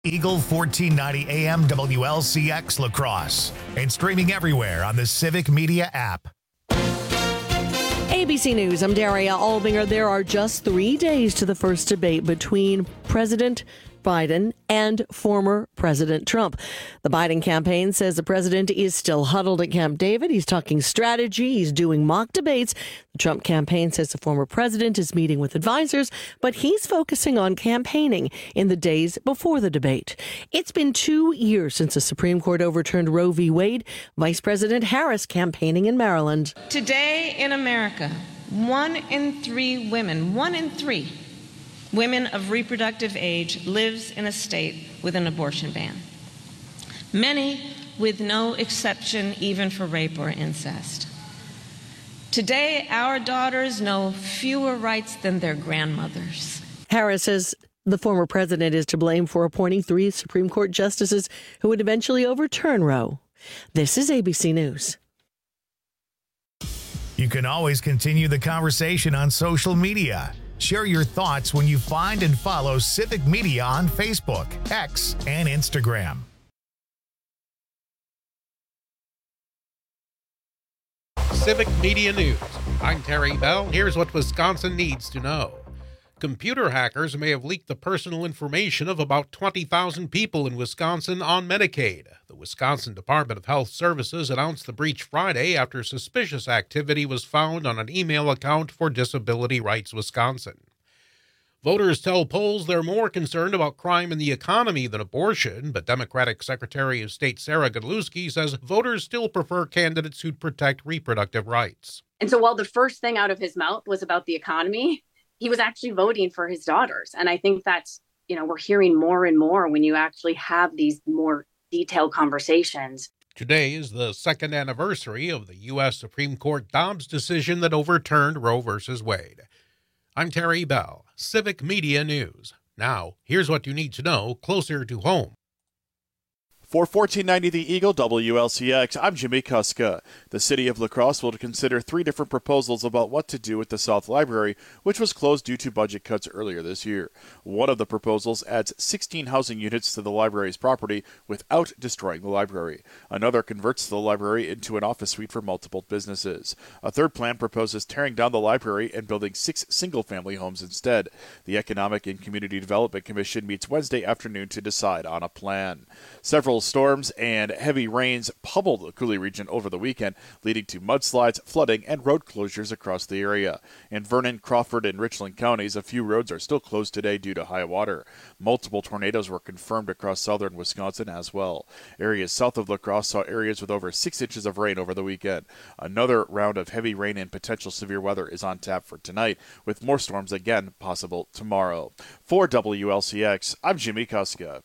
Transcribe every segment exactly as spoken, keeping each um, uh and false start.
Eagle fourteen ninety A M W L C X La Crosse and streaming everywhere on the Civic Media app. A B C News, I'm Daria Albinger. There are just three days to the first debate between President Biden and former President Trump. The Biden campaign says the president is still huddled at Camp David. He's talking strategy. He's doing mock debates. The Trump campaign says the former president is meeting with advisors, but he's focusing on campaigning in the days before the debate. It's been two years since the Supreme Court overturned Roe v. Wade. Vice President Harris campaigning in Maryland. Today in America, one in three women, one in three women of reproductive age lives in a state with an abortion ban. Many with no exception even for rape or incest. Today, our daughters know fewer rights than their grandmothers. Harris says the former president is to blame for appointing three Supreme Court justices who would eventually overturn Roe. This is A B C News. You can always continue the conversation on social media. Share your thoughts when you find and follow Civic Media on Facebook, X, and Instagram. Civic Media News. I'm Terry Bell. Here's what Wisconsin needs to know. Computer hackers may have leaked the personal information of about twenty thousand people in Wisconsin on Medicaid. The Wisconsin Department of Health Services announced the breach Friday after suspicious activity was found on an email account for Disability Rights Wisconsin. Voters tell polls they're more concerned about crime in the economy than abortion, but Democratic Secretary of State Sarah Godlewski says voters still prefer candidates who'd protect reproductive rights. And so while the first thing out of his mouth was about the economy, he was actually voting for his daughters. And I think that's, you know, we're hearing more and more when you actually have these more detailed conversations. Today is the second anniversary of the U S Supreme Court Dobbs decision that overturned Roe versus Wade. I'm Terry Bell, Civic Media News. Now, here's what you need to know closer to home. For fourteen ninety The Eagle W L C X, I'm Jimmy Kuska. The city of La Crosse will consider three different proposals about what to do with the South Library, which was closed due to budget cuts earlier this year. One of the proposals adds sixteen housing units to the library's property without destroying the library. Another converts the library into an office suite for multiple businesses. A third plan proposes tearing down the library and building six single-family homes instead. The Economic and Community Development Commission meets Wednesday afternoon to decide on a plan. Several storms and heavy rains pummeled the Coulee region over the weekend, leading to mudslides, flooding, and road closures across the area. In Vernon, Crawford, and Richland counties, a few roads are still closed today due to high water. Multiple tornadoes were confirmed across southern Wisconsin as well. Areas south of La Crosse saw areas with over six inches of rain over the weekend. Another round of heavy rain and potential severe weather is on tap for tonight, with more storms again possible tomorrow. For W L C X, I'm Jimmy Kuska.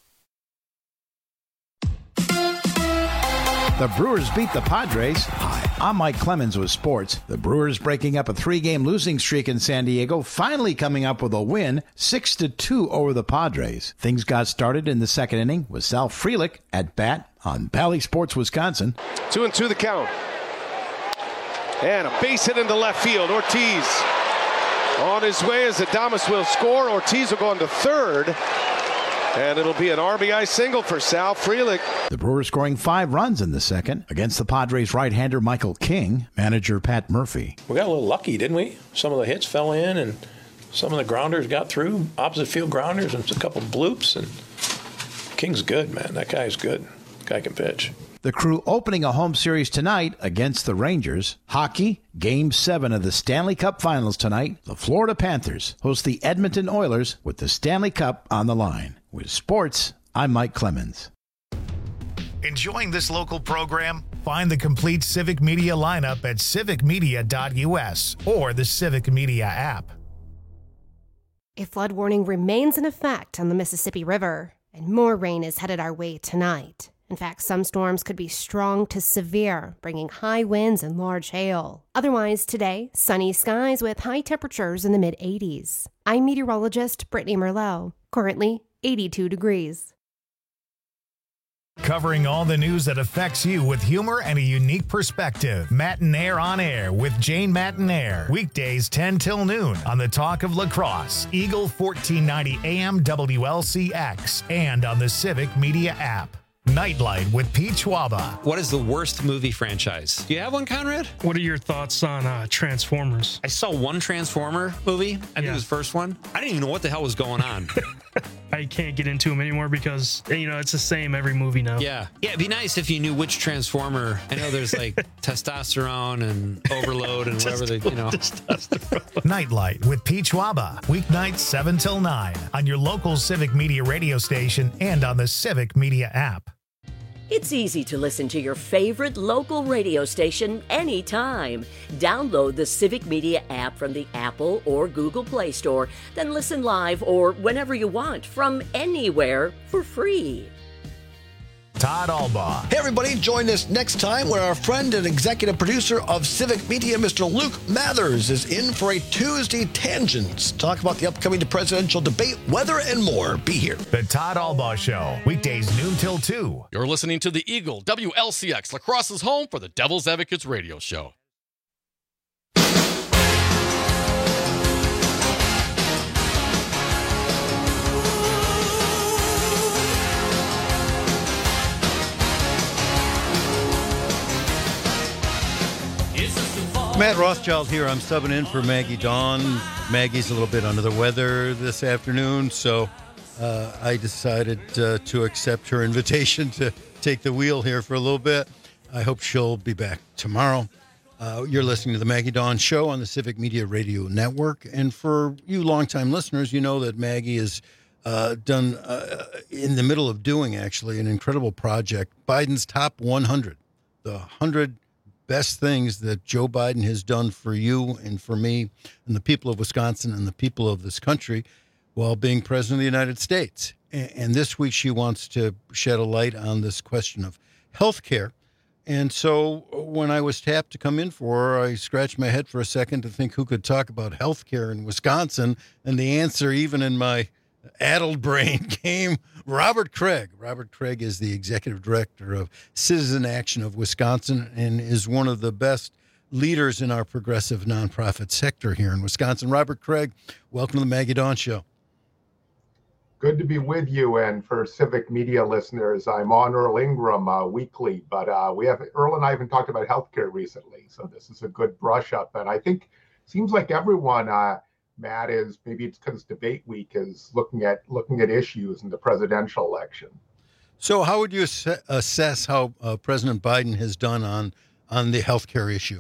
The Brewers beat the Padres. Hi, I'm Mike Clemens with sports. The Brewers breaking up a three-game losing streak in San Diego, finally coming up with a win, six to two over the Padres. Things got started in the second inning with Sal Frelick at bat on Bally Sports Wisconsin. Two and two the count. And a base hit into left field. Ortiz on his way as Adames will score. Ortiz will go into third. And it'll be an R B I single for Sal Frelick. The Brewers scoring five runs in the second against the Padres right-hander Michael King, manager Pat Murphy. We got a little lucky, didn't we? Some of the hits fell in and some of the grounders got through, opposite field grounders, and a couple bloops. And King's good, man. That guy's good. Guy can pitch. The Crew opening a home series tonight against the Rangers. Hockey, Game seven of the Stanley Cup Finals tonight. The Florida Panthers host the Edmonton Oilers with the Stanley Cup on the line. With sports, I'm Mike Clemens. Enjoying this local program? Find the complete Civic Media lineup at civic media dot u s or the Civic Media app. A flood warning remains in effect on the Mississippi River, and more rain is headed our way tonight. In fact, some storms could be strong to severe, bringing high winds and large hail. Otherwise, today, sunny skies with high temperatures in the mid eighties. I'm meteorologist Brittany Merlot, currently eighty-two degrees. Covering all the news that affects you with humor and a unique perspective. Matinaire on Air with Jane Matinaire. Weekdays ten till noon on the Talk of La Crosse, Eagle fourteen ninety A M W L C X, and on the Civic Media app. Nightlight with Pete Schwaba. What is the worst movie franchise? Do you have one, Conrad? What are your thoughts on uh, Transformers? I saw one Transformer movie. I think Yeah. it was the first one. I didn't even know what the hell was going on. I can't get into them anymore because, you know, it's the same every movie now. Yeah. Yeah, it'd be nice if you knew which Transformer. I know there's like testosterone and overload and whatever they, you know. Nightlight with Pete Schwaba. Weeknights seven till nine on your local Civic Media radio station and on the Civic Media app. It's easy to listen to your favorite local radio station anytime. Download the Civic Media app from the Apple or Google Play Store, then listen live or whenever you want from anywhere for free. Todd Albaugh. Hey everybody, join us next time when our friend and executive producer of Civic Media, Mister Luke Mathers, is in for a Tuesday Tangents. Talk about the upcoming presidential debate, weather, and more. Be here. The Todd Albaugh Show. Weekdays noon till two. You're listening to the Eagle W L C X, La Crosse's home for the Devil's Advocates radio show. Matt Rothschild here. I'm subbing in for Maggie Dawn. Maggie's a little bit under the weather this afternoon, so uh, I decided uh, to accept her invitation to take the wheel here for a little bit. I hope she'll be back tomorrow. Uh, you're listening to the Maggie Dawn Show on the Civic Media Radio Network. And for you longtime listeners, you know that Maggie has uh, done, uh, in the middle of doing, actually, an incredible project, Biden's Top one hundred, the one hundred best things that Joe Biden has done for you and for me and the people of Wisconsin and the people of this country while being president of the United States. And this week she wants to shed a light on this question of health care. And so when I was tapped to come in for her, I scratched my head for a second to think who could talk about health care in Wisconsin. And the answer, even in my addled brain, came Robert Craig. Robert Craig is the executive director of Citizen Action of Wisconsin and is one of the best leaders in our progressive nonprofit sector here in Wisconsin. Robert Craig, welcome to the Maggie Dawn Show. Good to be with you. And for Civic Media listeners, I'm on Earl Ingram uh, weekly, but uh, we have Earl and I haven't talked about healthcare recently, so this is a good brush up. And I think seems like everyone, uh, Matt, is maybe it's because debate week is looking at looking at issues in the presidential election. So, how would you ass- assess how uh, President Biden has done on on the healthcare issue?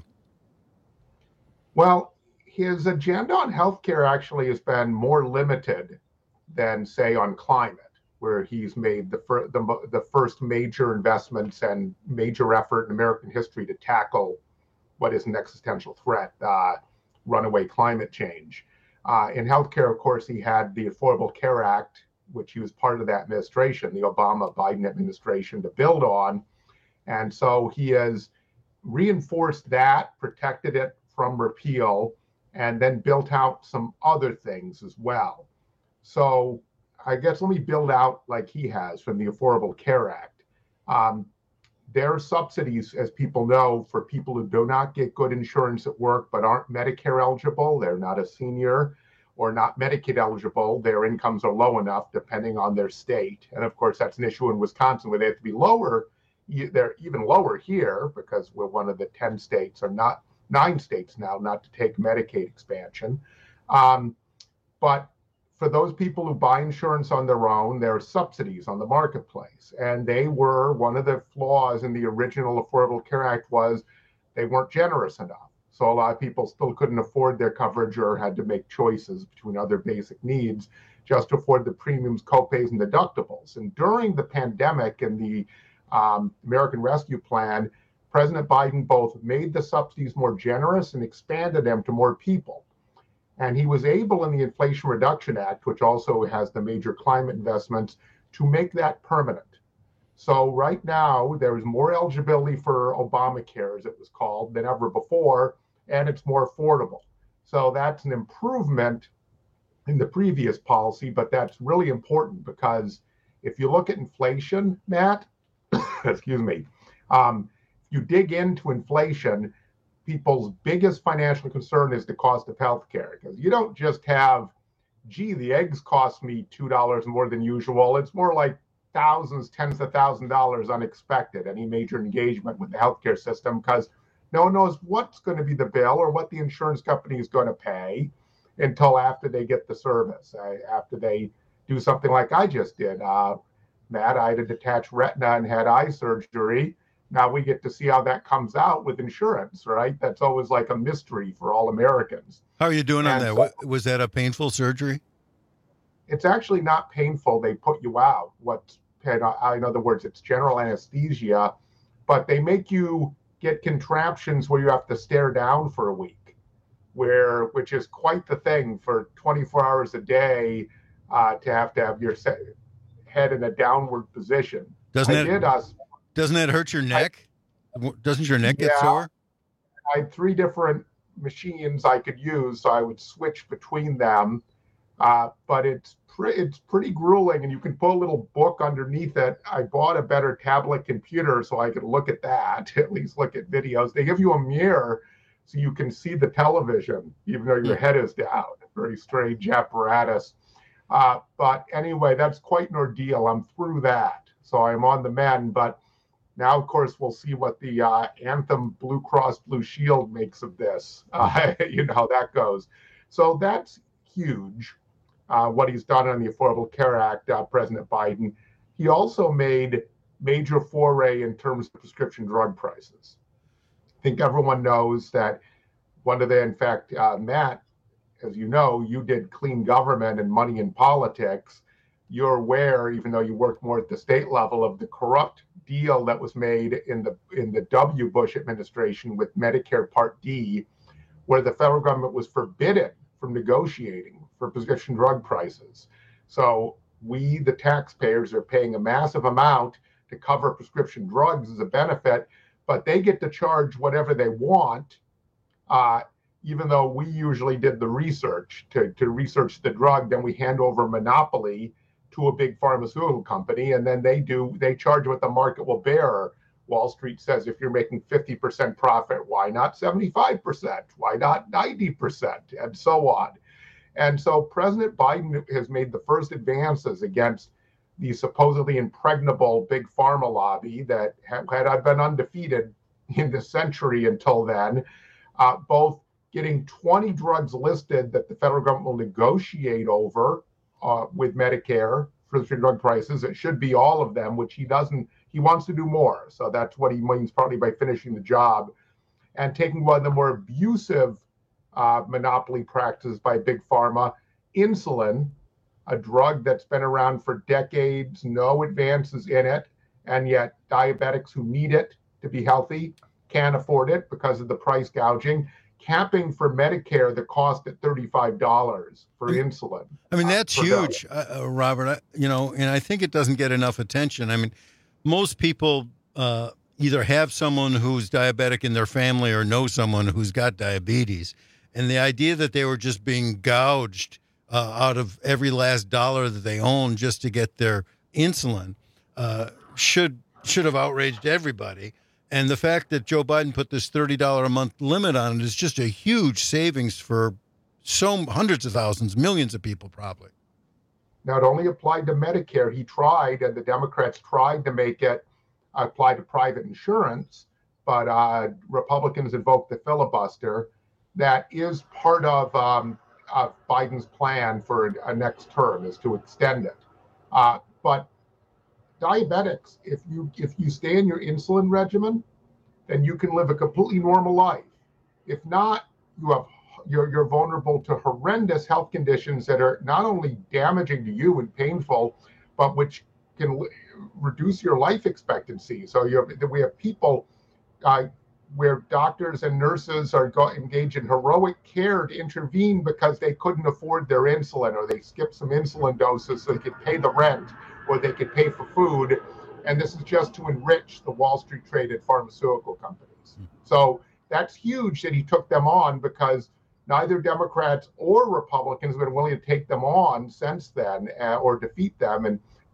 Well, his agenda on healthcare actually has been more limited than, say, on climate, where he's made the, fir- the the first major investments and major effort in American history to tackle what is an existential threat, uh, runaway climate change. Uh, in healthcare, of course, he had the Affordable Care Act, which he was part of that administration, the Obama-Biden administration, to build on. And so he has reinforced that, protected it from repeal, and then built out some other things as well. So I guess let me build out like he has from the Affordable Care Act. Um, there are subsidies, as people know, for people who do not get good insurance at work but aren't Medicare eligible. They're not a senior or not Medicaid eligible. Their incomes are low enough depending on their state. And of course, that's an issue in Wisconsin where they have to be lower. They're even lower here because we're one of the ten states, or not nine states now, not to take Medicaid expansion. Um, but for those people who buy insurance on their own, there are subsidies on the marketplace. And they were, one of the flaws in the original Affordable Care Act was they weren't generous enough. So a lot of people still couldn't afford their coverage or had to make choices between other basic needs just to afford the premiums, copays, and deductibles. And during the pandemic and the um, American Rescue Plan, President Biden both made the subsidies more generous and expanded them to more people. And he was able in the Inflation Reduction Act, which also has the major climate investments, to make that permanent. So right now, there is more eligibility for Obamacare, as it was called, than ever before, and it's more affordable. So that's an improvement in the previous policy, but that's really important because if you look at inflation, Matt, excuse me. Um, you dig into inflation, people's biggest financial concern is the cost of healthcare, because you don't just have, gee, the eggs cost me two dollars more than usual. It's more like thousands, tens of thousands of dollars unexpected, any major engagement with the healthcare system, because no one knows what's going to be the bill or what the insurance company is going to pay until after they get the service, uh, after they do something like I just did. Uh, Matt, I had a detached retina and had eye surgery. Now we get to see how that comes out with insurance, right? That's always like a mystery for all Americans. How are you doing on And that? so- What, was that a painful surgery? It's actually not painful. They put you out. What's, in other words, it's general anesthesia, but they make you get contraptions where you have to stare down for a week, where which is quite the thing for twenty-four hours a day uh, to have to have your se- head in a downward position. Doesn't I it? did, uh, Doesn't that hurt your neck? Doesn't your neck get Yeah. sore? I had three different machines I could use, so I would switch between them. Uh, but it's pre- it's pretty grueling, and you can put a little book underneath it. I bought a better tablet computer so I could look at that, at least look at videos. They give you a mirror so you can see the television, even though your head is down. Very strange apparatus. Uh, but anyway, that's quite an ordeal. I'm through that, so I'm on the mend. But now, of course, we'll see what the uh, Anthem Blue Cross Blue Shield makes of this. Uh, you know how that goes. So that's huge, uh, what he's done on the Affordable Care Act, uh, President Biden. He also made major foray in terms of prescription drug prices. I think everyone knows that one of the, in fact, uh, Matt, as you know, you did clean government and money in politics. You're aware, even though you worked more at the state level, of the corrupt deal that was made in the in the W. Bush administration with Medicare Part D, where the federal government was forbidden from negotiating for prescription drug prices. So we, the taxpayers, are paying a massive amount to cover prescription drugs as a benefit, but they get to charge whatever they want, uh, even though we usually did the research to, to research the drug. Then we hand over monopoly to a big pharmaceutical company, and then they do, they charge what the market will bear. Wall Street says if you're making fifty percent profit, why not seventy-five percent? Why not ninety percent? And so on. And so President Biden has made the first advances against the supposedly impregnable big pharma lobby that had, had been undefeated in the century until then, uh, both getting twenty drugs listed that the federal government will negotiate over uh, with Medicare for the drug prices. It should be all of them, which he doesn't. He wants to do more. So that's what he means partly by finishing the job, and taking one of the more abusive uh, monopoly practices by big pharma, insulin, a drug that's been around for decades, no advances in it, and yet diabetics who need it to be healthy can't afford it because of the price gouging, capping for Medicare the cost at thirty-five dollars for insulin. I mean, that's uh, per huge, uh, Robert. I, you know, and I think it doesn't get enough attention. I mean, most people uh, either have someone who's diabetic in their family or know someone who's got diabetes. And the idea that they were just being gouged uh, out of every last dollar that they own just to get their insulin uh, should should have outraged everybody. And the fact that Joe Biden put this thirty dollars a month limit on it is just a huge savings for so hundreds of thousands, millions of people probably. Now, it only applied to Medicare. He tried, and the Democrats tried to make it apply to private insurance, but uh, Republicans invoked the filibuster. That is part of um, uh, Biden's plan for a, a next term, is to extend it. Uh, but diabetics, if you if you stay in your insulin regimen, then you can live a completely normal life. If not, you have you're you're vulnerable to horrendous health conditions that are not only damaging to you and painful, but which can l- reduce your life expectancy. So you have, we have people uh, where doctors and nurses are go, engaged in heroic care to intervene because they couldn't afford their insulin, or they skipped some insulin doses so they could pay the rent, or they could pay for food. And this is just to enrich the Wall Street traded pharmaceutical companies. So that's huge that he took them on, because neither Democrats or Republicans have been willing to take them on since then, uh, or defeat them. And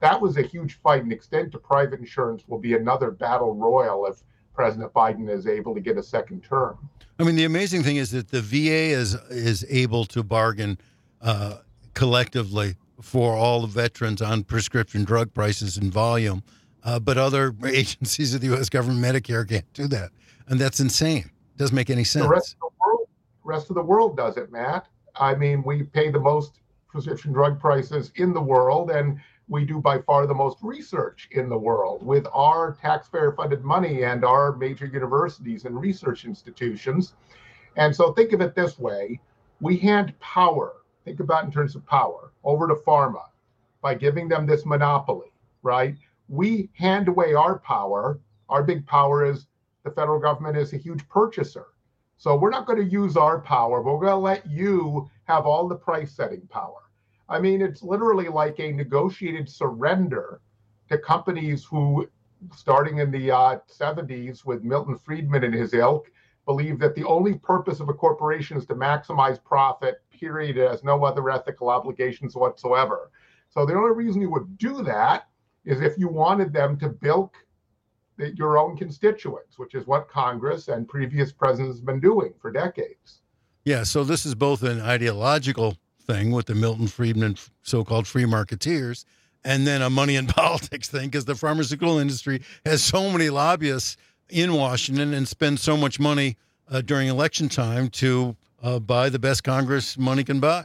that was a huge fight, and extend to private insurance will be another battle royal if President Biden is able to get a second term. I mean, the amazing thing is that the V A is is able to bargain uh, collectively for all the veterans on prescription drug prices and volume, uh, but other agencies of the U S government, Medicare, can't do that, and that's insane. It doesn't make any sense. The rest of the world, rest of the world does it, Matt. I mean, we pay the most prescription drug prices in the world, and we do by far the most research in the world with our taxpayer-funded money and our major universities and research institutions. And so think of it this way. We hand power, think about it in terms of power, over to pharma by giving them this monopoly, right? We hand away our power. Our big power is the federal government is a huge purchaser. So we're not going to use our power, but we're going to let you have all the price setting power. I mean, it's literally like a negotiated surrender to companies who, starting in the uh, seventies with Milton Friedman and his ilk, believed that the only purpose of a corporation is to maximize profit, period. It has no other ethical obligations whatsoever. So the only reason you would do that is if you wanted them to bilk the, your own constituents, which is what Congress and previous presidents have been doing for decades. Yeah, so this is both an ideological thing with the Milton Friedman so-called free marketeers, and then a money and politics thing, because the pharmaceutical industry has so many lobbyists in Washington and spends so much money uh, during election time to uh, buy the best Congress money can buy.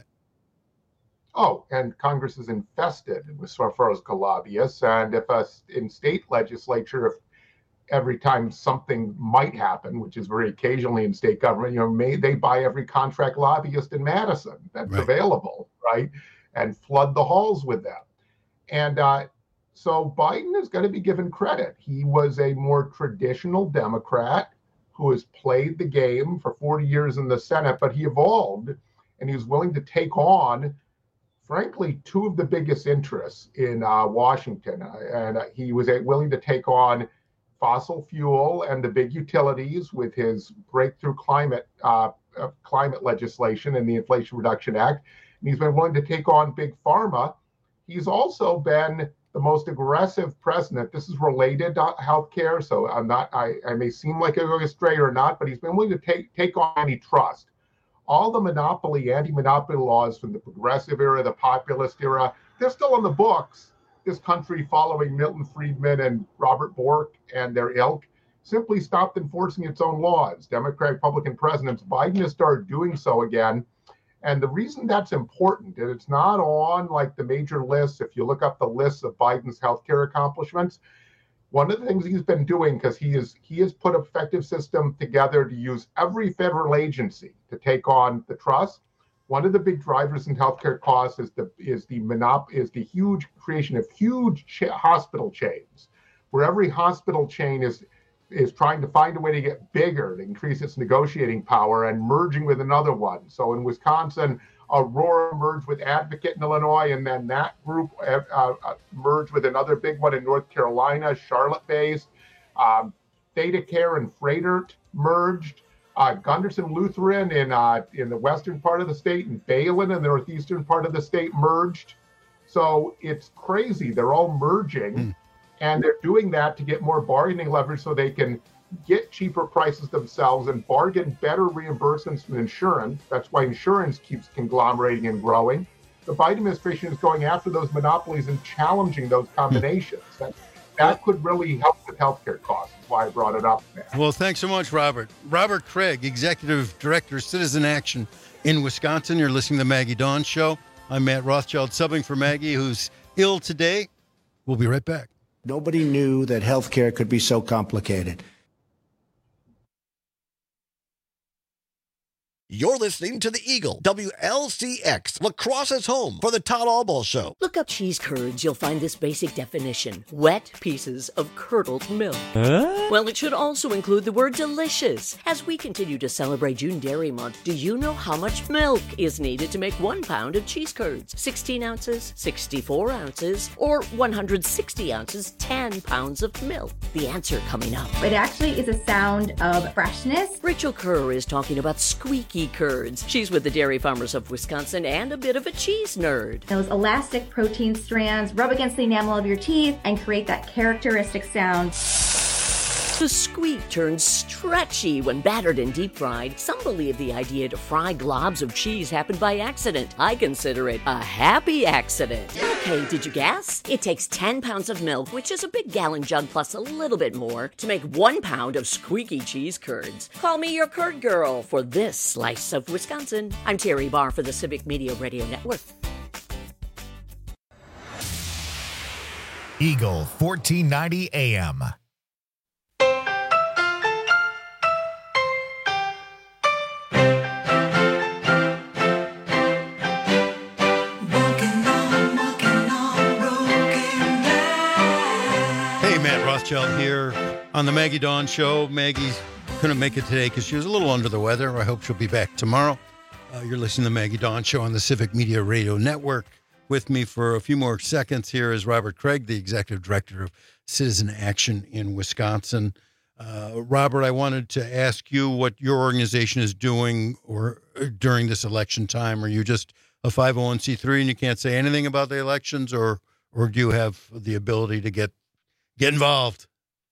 Oh, and Congress is infested with pharmaceutical lobbyists, and if a, in state legislature, if every time something might happen, which is very occasionally in state government, you know, may they buy every contract lobbyist in Madison that's right. available, right, and flood the halls with them. And uh, so Biden is going to be given credit. He was a more traditional Democrat who has played the game for forty years in the Senate, but he evolved, and he was willing to take on, frankly, two of the biggest interests in uh, Washington. And uh, he was willing to take on fossil fuel and the big utilities with his breakthrough climate uh, uh, climate legislation and the Inflation Reduction Act. And he's been willing to take on big pharma. He's also been the most aggressive president. This is related to healthcare, so I'm not. I, I may seem like I go astray or not, but he's been willing to take take on antitrust. All the monopoly, anti-monopoly laws from the progressive era, the populist era, they're still on the books. This country, following Milton Friedman and Robert Bork and their ilk, simply stopped enforcing its own laws. Democratic, Republican presidents, Biden has started doing so again. And the reason that's important, and it's not on like the major lists, if you look up the lists of Biden's healthcare accomplishments, one of the things he's been doing, because he is he has put an effective system together to use every federal agency to take on the trust. One of the big drivers in healthcare costs is the is the monop is the huge creation of huge cha- hospital chains, where every hospital chain is is trying to find a way to get bigger, to increase its negotiating power, and merging with another one. So in Wisconsin, Aurora merged with Advocate in Illinois, and then that group uh, uh, merged with another big one in North Carolina, Charlotte-based. Um, ThedaCare and Froedtert merged. Uh, Gunderson Lutheran in uh, in the western part of the state and Balin in the northeastern part of the state merged. So it's crazy. They're all merging, mm. and they're doing that to get more bargaining leverage so they can get cheaper prices themselves and bargain better reimbursements from insurance. That's why insurance keeps conglomerating and growing. The Biden administration is going after those monopolies and challenging those combinations. Mm. That, that could really help with healthcare costs. That's why I brought it up there. Well, thanks so much, Robert. Robert Craig, Executive Director, Citizen Action in Wisconsin. You're listening to the Maggie Dawn Show. I'm Matt Rothschild, subbing for Maggie, who's ill today. We'll be right back. Nobody knew that healthcare could be so complicated. You're listening to the Eagle, W L C X, La Crosse's home for the Todd Albaugh Show. Look up cheese curds, you'll find this basic definition. Wet pieces of curdled milk. Huh? Well, it should also include the word delicious. As we continue to celebrate June Dairy Month, do you know how much milk is needed to make one pound of cheese curds? sixteen ounces, sixty-four ounces, or one hundred sixty ounces, ten pounds of milk? The answer coming up. It actually is a sound of freshness. Rachel Kerr is talking about squeaky squeaky curds. She's with the Dairy Farmers of Wisconsin and a bit of a cheese nerd. Those elastic protein strands rub against the enamel of your teeth and create that characteristic sound. The squeak turns stretchy when battered and deep fried. Some believe the idea to fry globs of cheese happened by accident. I consider it a happy accident. Okay, did you guess? It takes ten pounds of milk, which is a big gallon jug plus a little bit more, to make one pound of squeaky cheese curds. Call me your curd girl for this slice of Wisconsin. I'm Terry Barr for the Civic Media Radio Network. Eagle fourteen ninety A M. Rothschild here on the Maggie Dawn Show. Maggie couldn't make it today because she was a little under the weather. I hope she'll be back tomorrow. Uh, you're listening to the Maggie Dawn Show on the Civic Media Radio Network. With me for a few more seconds here is Robert Craig, the Executive Director of Citizen Action in Wisconsin. Uh, Robert, I wanted to ask you what your organization is doing or during this election time. Are you just a five oh one c three and you can't say anything about the elections, or or do you have the ability to get Get involved?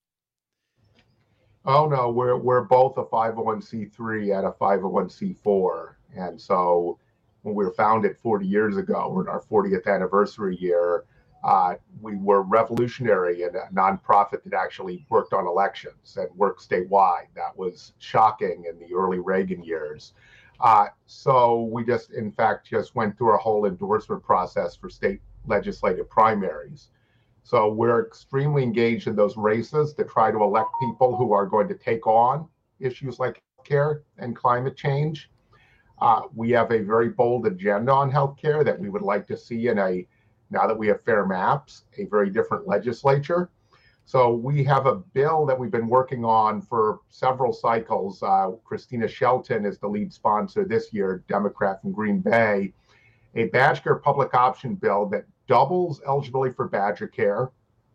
Oh, no, we're we're both a five oh one c three and a five oh one c four. And so when we were founded forty years ago, we're in our fortieth anniversary year, uh, we were revolutionary and a nonprofit that actually worked on elections and worked statewide. That was shocking in the early Reagan years. Uh, so we just, in fact, just went through a whole endorsement process for state legislative primaries. So we're extremely engaged in those races to try to elect people who are going to take on issues like healthcare and climate change. Uh, we have a very bold agenda on healthcare that we would like to see in a, now that we have fair maps, a very different legislature. So we have a bill that we've been working on for several cycles. Uh, Christina Shelton is the lead sponsor this year, Democrat from Green Bay, a Badger Care public option bill that doubles eligibility for Badger Care.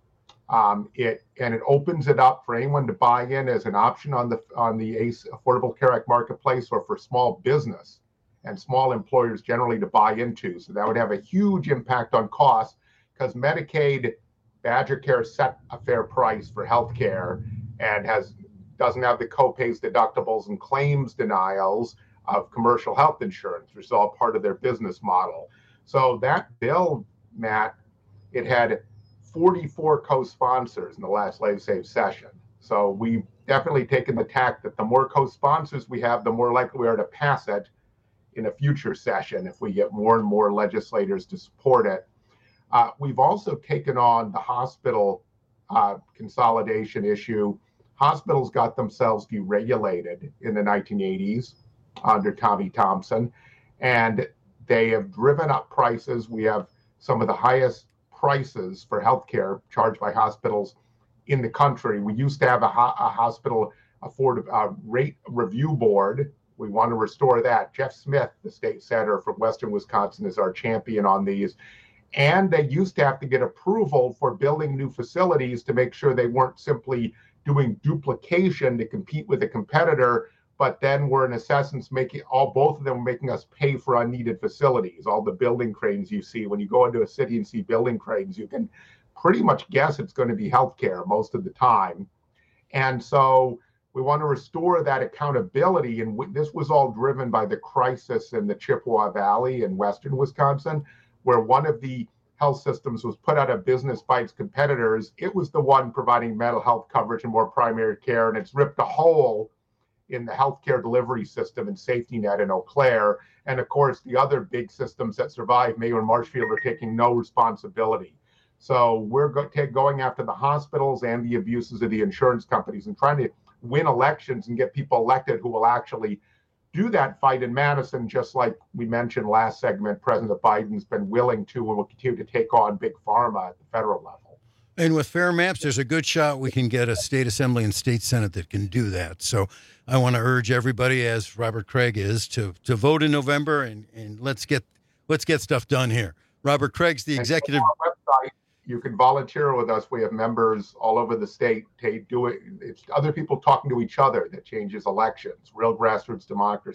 Um, it and it opens it up for anyone to buy in as an option on the on the A C E Affordable Care Act marketplace, or for small business and small employers generally to buy into. So that would have a huge impact on costs, because Medicaid Badger Care set a fair price for health care and has doesn't have the co-pays, deductibles, and claims denials of commercial health insurance, which is all part of their business model. So that bill, Matt, it had forty-four co-sponsors in the last legislative session. So we've definitely taken the tack that the more co-sponsors we have, the more likely we are to pass it in a future session if we get more and more legislators to support it. Uh, we've also taken on the hospital uh, consolidation issue. Hospitals got themselves deregulated in the nineteen eighties under Tommy Thompson, and they have driven up prices. We have some of the highest prices for healthcare charged by hospitals in the country. We used to have a, ho- a hospital afford uh, rate review board. We want to restore that. Jeff Smith, the state senator from Western Wisconsin, is our champion on these. And they used to have to get approval for building new facilities to make sure they weren't simply doing duplication to compete with a competitor, but then were in essence making all both of them making us pay for unneeded facilities. All the building cranes you see when you go into a city and see building cranes, you can pretty much guess it's going to be healthcare most of the time. And so we want to restore that accountability. And w- this was all driven by the crisis in the Chippewa Valley in Western Wisconsin, where one of the health systems was put out of business by its competitors. It was the one providing mental health coverage and more primary care, and it's ripped a hole in the healthcare delivery system and safety net in Eau Claire. And of course, the other big systems that survived, Mayo and Marshfield, are taking no responsibility. So we're go- take, going after the hospitals and the abuses of the insurance companies and trying to win elections and get people elected who will actually do that fight in Madison, just like we mentioned last segment. President Biden's been willing to and will continue to take on big pharma at the federal level. And with fair maps, there's a good shot we can get a state assembly and state senate that can do that. So I want to urge everybody, as Robert Craig is, to to vote in November, and, and let's get let's get stuff done here. Robert Craig's the executive. On our website, you can volunteer with us. We have members all over the state to do it. It's other people talking to each other that changes elections, real grassroots democracy.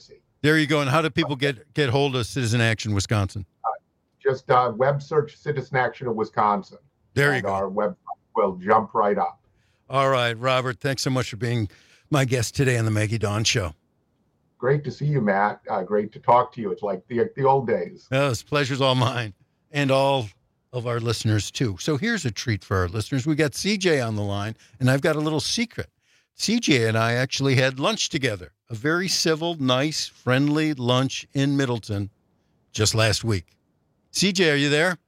There you go. And how do people get, get hold of Citizen Action Wisconsin? Uh, just uh, web search Citizen Action of Wisconsin. There you and go. Our website will jump right up. All right, Robert, thanks so much for being my guest today on the Maggie Dawn Show. Great to see you, Matt. Uh, great to talk to you. It's like the the old days. Oh, this pleasure's all mine, and all of our listeners, too. So here's a treat for our listeners. We got C J on the line, and I've got a little secret. C J and I actually had lunch together, a very civil, nice, friendly lunch in Middleton just last week. C J, are you there?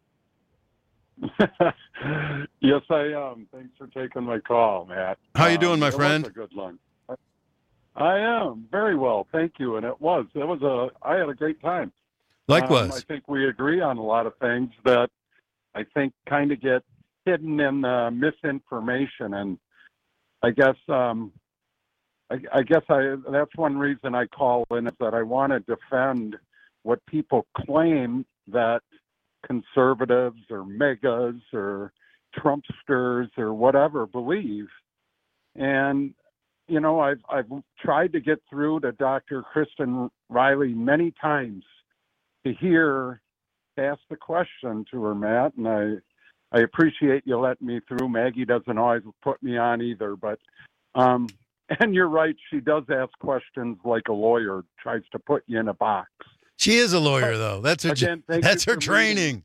Yes, I am. Thanks for taking my call, Matt. How you doing, um, my it friend? Was a good lunch. I, I am very well, thank you. And it was. It was a. I had a great time. Likewise. Um, I think we agree on a lot of things that I think kind of get hidden in the misinformation, and I guess um, I, I guess I that's one reason I call in, is that I want to defend what people claim that conservatives or megas or Trumpsters or whatever believe. And, you know, I've, I've tried to get through to Doctor Kristen Riley many times to hear, to ask the question to her, Matt, and I, I appreciate you letting me through. Maggie doesn't always put me on either, but, um, and you're right, she does ask questions like a lawyer, tries to put you in a box. She is a lawyer, though. That's her. Again, thank that's you her for training.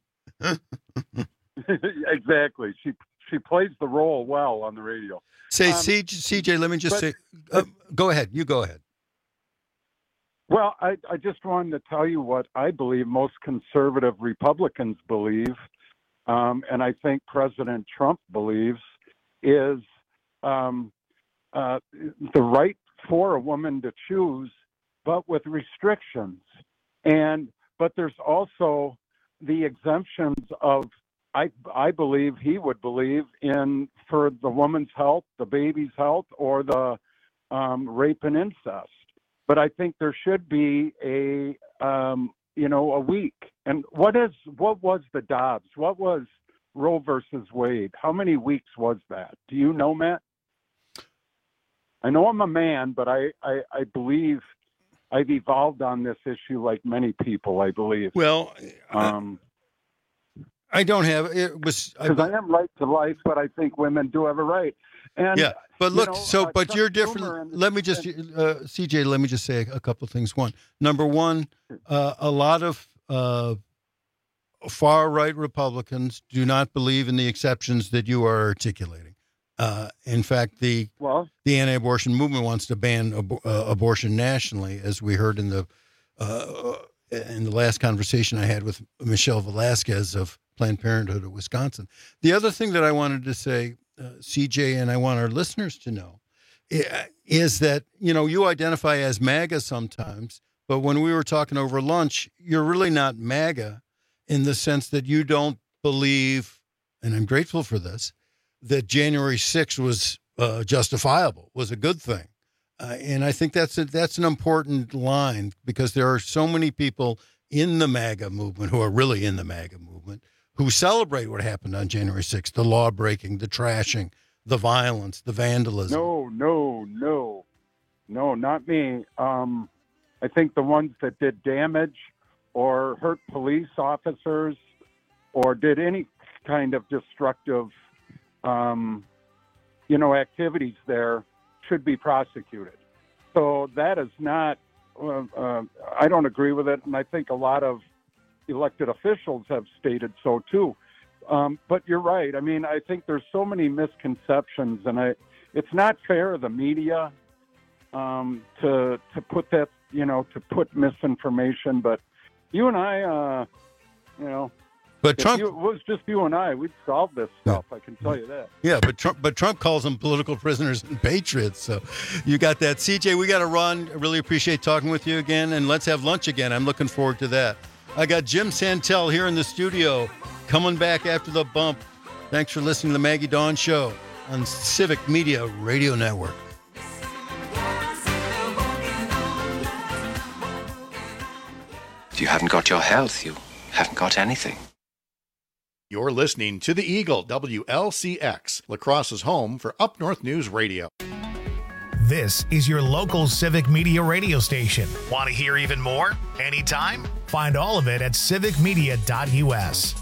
Exactly. She she plays the role well on the radio. Say, Um, C J, C J, let me just but- say, uh, go ahead. You go ahead. Well, I, I just wanted to tell you what I believe most conservative Republicans believe, um, and I think President Trump believes, is um, uh, the right for a woman to choose, but with restrictions. And but there's also the exemptions of, I I believe he would believe in, for the woman's health, the baby's health, or the um, rape and incest. But I think there should be a um, you know a week. And what is what was the Dobbs? What was Roe versus Wade? How many weeks was that? Do you know, Matt? I know I'm a man, but I I, I believe I've evolved on this issue like many people, I believe. Well, um, I don't have it was because I, I am right to life, but I think women do have a right. And yeah, but you look, know, so uh, but Chuck you're Schumer different. and- Let me just, uh, C J, let me just say a, a couple of things. One, number one, uh, a lot of uh, far right Republicans do not believe in the exceptions that you are articulating. Uh, in fact, the well, the anti-abortion movement wants to ban ab- uh, abortion nationally, as we heard in the uh, in the last conversation I had with Michelle Velasquez of Planned Parenthood of Wisconsin. The other thing that I wanted to say, uh, C J, and I want our listeners to know, is that, you know, you identify as MAGA sometimes, but when we were talking over lunch, you're really not MAGA in the sense that you don't believe, and I'm grateful for this, that January sixth was uh, justifiable, was a good thing. Uh, and I think that's a, that's an important line, because there are so many people in the MAGA movement who are really in the MAGA movement who celebrate what happened on January sixth, the law breaking, the trashing, the violence, the vandalism. No, no, no, no, not me. Um, I think the ones that did damage or hurt police officers or did any kind of destructive, um, you know, activities there should be prosecuted. So that is not, uh, uh, I don't agree with it. And I think a lot of elected officials have stated so too. Um, but you're right. I mean, I think there's so many misconceptions, and I, it's not fair of the media um, to to put that, you know, to put misinformation. But you and I, uh, you know, But if Trump, you, it was just you and I, we'd solve this stuff. I can tell you that. yeah, but Trump, but Trump calls them political prisoners and patriots. So you got that, C J. We got to run. I really appreciate talking with you again, and let's have lunch again. I'm looking forward to that. I got Jim Santel here in the studio, coming back after the bump. Thanks for listening to the Maggie Dawn Show on Civic Media Radio Network. If you haven't got your health, you haven't got anything. You're listening to The Eagle, W L C X, La Crosse's home for Up North News Radio. This is your local Civic Media radio station. Want to hear even more? Anytime? Find all of it at civic media dot u s.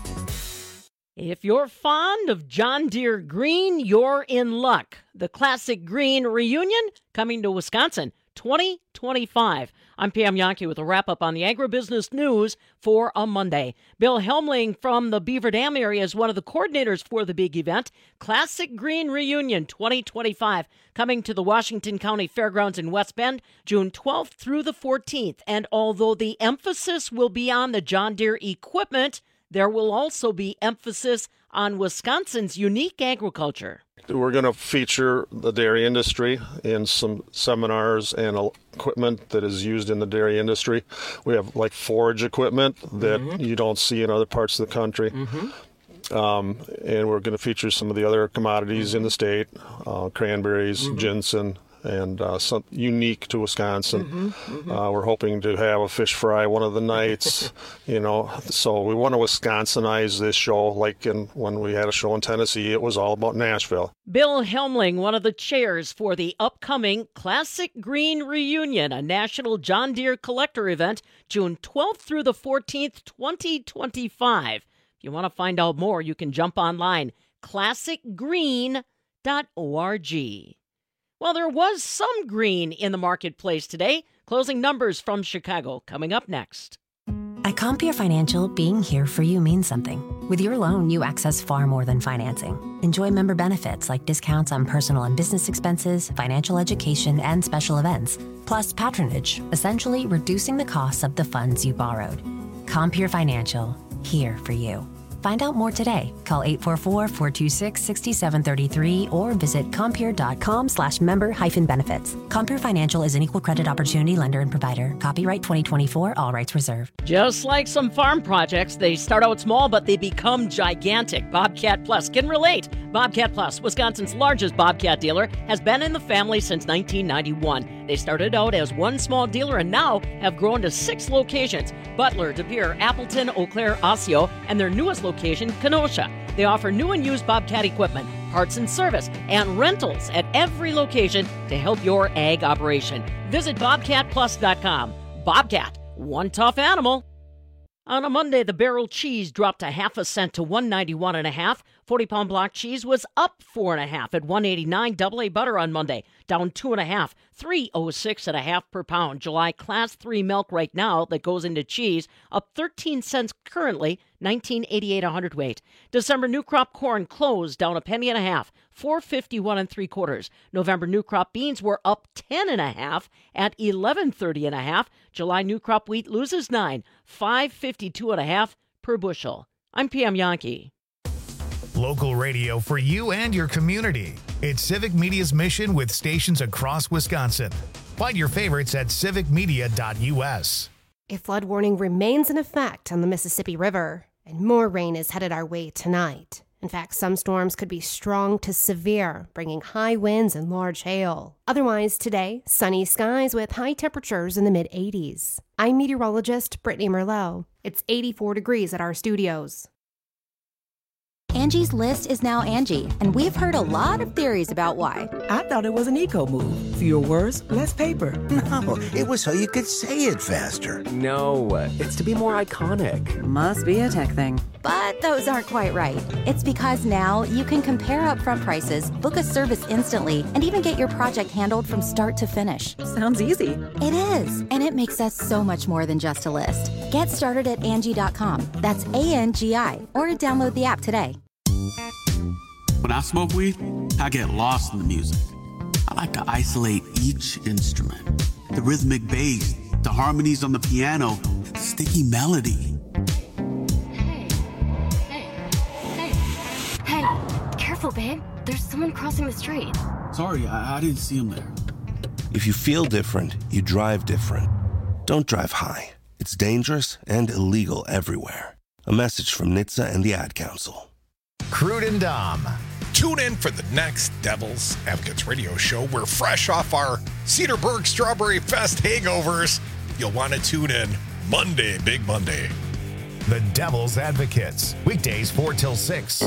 If you're fond of John Deere Green, you're in luck. The Classic Green Reunion coming to Wisconsin twenty twenty-five. I'm Pam Yankee with a wrap-up on the agribusiness news for a Monday. Bill Helmling from the Beaver Dam area is one of the coordinators for the big event. Classic Green Reunion twenty twenty-five coming to the Washington County Fairgrounds in West Bend June twelfth through the fourteenth. And although the emphasis will be on the John Deere equipment, there will also be emphasis on Wisconsin's unique agriculture. We're going to feature the dairy industry in some seminars and equipment that is used in the dairy industry. We have like forage equipment that mm-hmm. you don't see in other parts of the country. Mm-hmm. Um, and we're going to feature some of the other commodities mm-hmm. in the state, uh, cranberries, mm-hmm. ginseng, and uh, some unique to Wisconsin. Mm-hmm, mm-hmm. Uh, we're hoping to have a fish fry one of the nights, you know. So we want to Wisconsinize this show, like in, when we had a show in Tennessee, it was all about Nashville. Bill Helmling, one of the chairs for the upcoming Classic Green Reunion, a national John Deere collector event, June twelfth through the fourteenth, twenty twenty-five. If you want to find out more, you can jump online, classic green dot org. Well, there was some green in the marketplace today. Closing numbers from Chicago coming up next. At Compeer Financial, being here for you means something. With your loan, you access far more than financing. Enjoy member benefits like discounts on personal and business expenses, financial education, and special events. Plus patronage, essentially reducing the costs of the funds you borrowed. Compeer Financial, here for you. Find out more today. Call eight four four, four two six, six seven three three or visit compeer.com slash member hyphen benefits. Compeer Financial is an equal credit opportunity lender and provider. Copyright twenty twenty-four, all rights reserved. Just like some farm projects, they start out small, but they become gigantic. Bobcat Plus can relate. Bobcat Plus, Wisconsin's largest Bobcat dealer, has been in the family since nineteen ninety-one. They started out as one small dealer and now have grown to six locations: Butler, De Pere, Appleton, Eau Claire, Osseo, and their newest location, Kenosha. They offer new and used Bobcat equipment, parts and service, and rentals at every location to help your ag operation. Visit bobcat plus dot com. Bobcat, one tough animal. On a Monday, the barrel cheese dropped a half a cent to one ninety-one and a half. forty-pound block cheese was up four and a half at one eighty-nine. Double A butter on Monday down two and a half, three oh six and a half per pound. July Class three milk right now that goes into cheese up thirteen cents currently, nineteen eighty-eight a hundredweight. December new crop corn closed down a penny and a half, four fifty-one and three quarters. November new crop beans were up ten and a half at eleven thirty and a half. July new crop wheat loses nine, five fifty-two and a half per bushel. I'm Pam Yankee. Local radio for you and your community. It's Civic Media's mission with stations across Wisconsin. Find your favorites at civic media dot u s. A flood warning remains in effect on the Mississippi River, and more rain is headed our way tonight. In fact, some storms could be strong to severe, bringing high winds and large hail. Otherwise, today, sunny skies with high temperatures in the mid eighties. I'm meteorologist Brittany Merlot. It's eighty-four degrees at our studios. Angie's List is now Angie, and we've heard a lot of theories about why. I thought it was an eco move. Fewer words, less paper. No, it was so you could say it faster. No, it's to be more iconic. Must be a tech thing. But those aren't quite right. It's because now you can compare upfront prices, book a service instantly, and even get your project handled from start to finish. Sounds easy. It is, and it makes us so much more than just a list. Get started at Angie dot com. That's A N G I, or download the app today. When I smoke weed, I get lost in the music. I like to isolate each instrument. The rhythmic bass, the harmonies on the piano, the sticky melody. Hey, hey, hey, hey, careful, babe. There's someone crossing the street. Sorry, I, I didn't see him there. If you feel different, you drive different. Don't drive high. It's dangerous and illegal everywhere. A message from N H T S A and the Ad Council. Crude and Dom. Tune in for the next Devil's Advocates radio show. We're fresh off our Cedarburg Strawberry Fest hangovers. You'll want to tune in Monday, Big Monday. The Devil's Advocates. Weekdays four till six.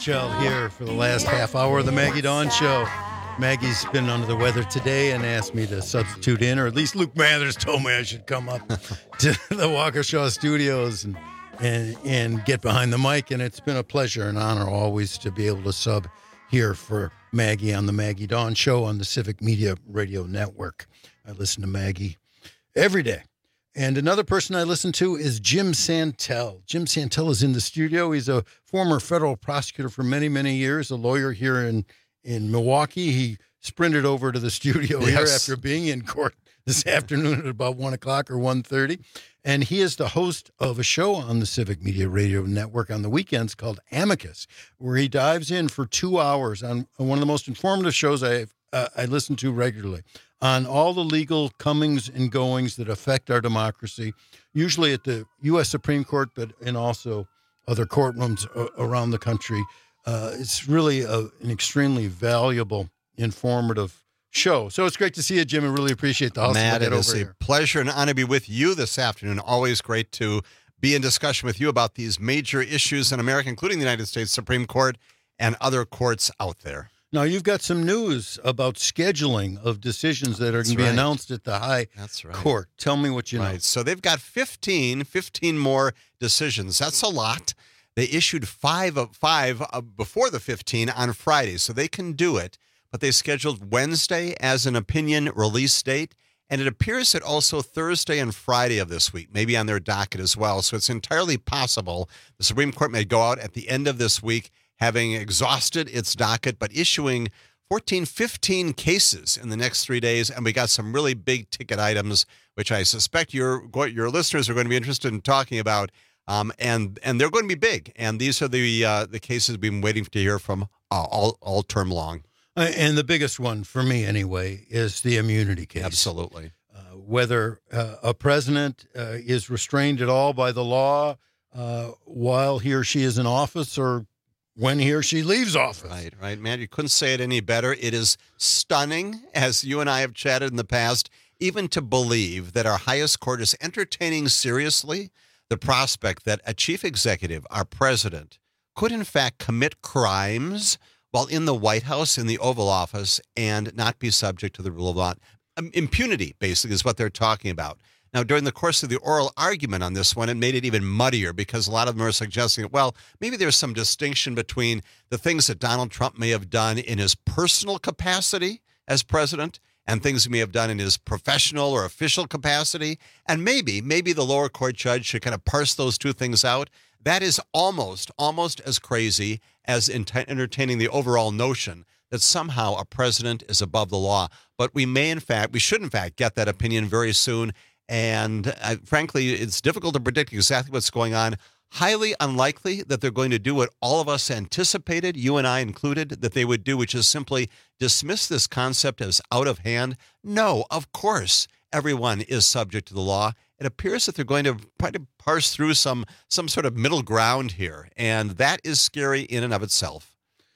Rothschild here for the last half hour of the Maggie Dawn Show. Maggie's been under the weather today and asked me to substitute in, or at least Luke Mathers told me I should come up to the Waukesha studios and, and and get behind the mic. And it's been a pleasure and honor always to be able to sub here for Maggie on the Maggie Dawn Show on the Civic Media Radio Network. I listen to Maggie every day. And another person I listen to is Jim Santel. Jim Santel is in the studio. He's a former federal prosecutor for many, many years, a lawyer here in, in Milwaukee. He sprinted over to the studio yes. here after being in court this afternoon at about one o'clock or one thirty. And he is the host of a show on the Civic Media Radio Network on the weekends called Amicus, where he dives in for two hours on, on one of the most informative shows I've, uh, I listen to regularly, on all the legal comings and goings that affect our democracy, usually at the U S Supreme Court, but in also other courtrooms around the country. Uh, it's really a, an extremely valuable, informative show. So it's great to see you, Jim, and really appreciate the hustle. Matt, it is over a here. pleasure and honor to be with you this afternoon. Always great to be in discussion with you about these major issues in America, including the United States Supreme Court and other courts out there. Now, you've got some news about scheduling of decisions that are going to be right. announced at the high That's right. court. Tell me what you right. know. So they've got fifteen, fifteen more decisions. That's a lot. They issued five of five before the fifteen on Friday, so they can do it. But they scheduled Wednesday as an opinion release date, and it appears that also Thursday and Friday of this week, maybe on their docket as well. So it's entirely possible the Supreme Court may go out at the end of this week having exhausted its docket, but issuing fourteen, fifteen cases in the next three days. And we got some really big ticket items, which I suspect your your listeners are going to be interested in talking about. Um, and and they're going to be big. And these are the uh, the cases we've been waiting to hear from uh, all, all term long. Uh, and the biggest one for me, anyway, is the immunity case. Absolutely. Uh, whether uh, a president uh, is restrained at all by the law uh, while he or she is in office, or when he or she leaves office. Right, right, man. You couldn't say it any better. It is stunning, as you and I have chatted in the past, even to believe that our highest court is entertaining seriously the prospect that a chief executive, our president, could in fact commit crimes while in the White House, in the Oval Office, and not be subject to the rule of law. Um, impunity, basically, is what they're talking about. Now, during the course of the oral argument on this one, it made it even muddier because a lot of them are suggesting, well, maybe there's some distinction between the things that Donald Trump may have done in his personal capacity as president and things he may have done in his professional or official capacity. And maybe, maybe the lower court judge should kind of parse those two things out. That is almost, almost as crazy as entertaining the overall notion that somehow a president is above the law. But we may, in fact, we should, in fact, get that opinion very soon. And uh, frankly, it's difficult to predict exactly what's going on. Highly unlikely that they're going to do what all of us anticipated, you and I included, that they would do, which is simply dismiss this concept as out of hand. No, of course, everyone is subject to the law. It appears that they're going to try to parse through some some sort of middle ground here, and that is scary in and of itself.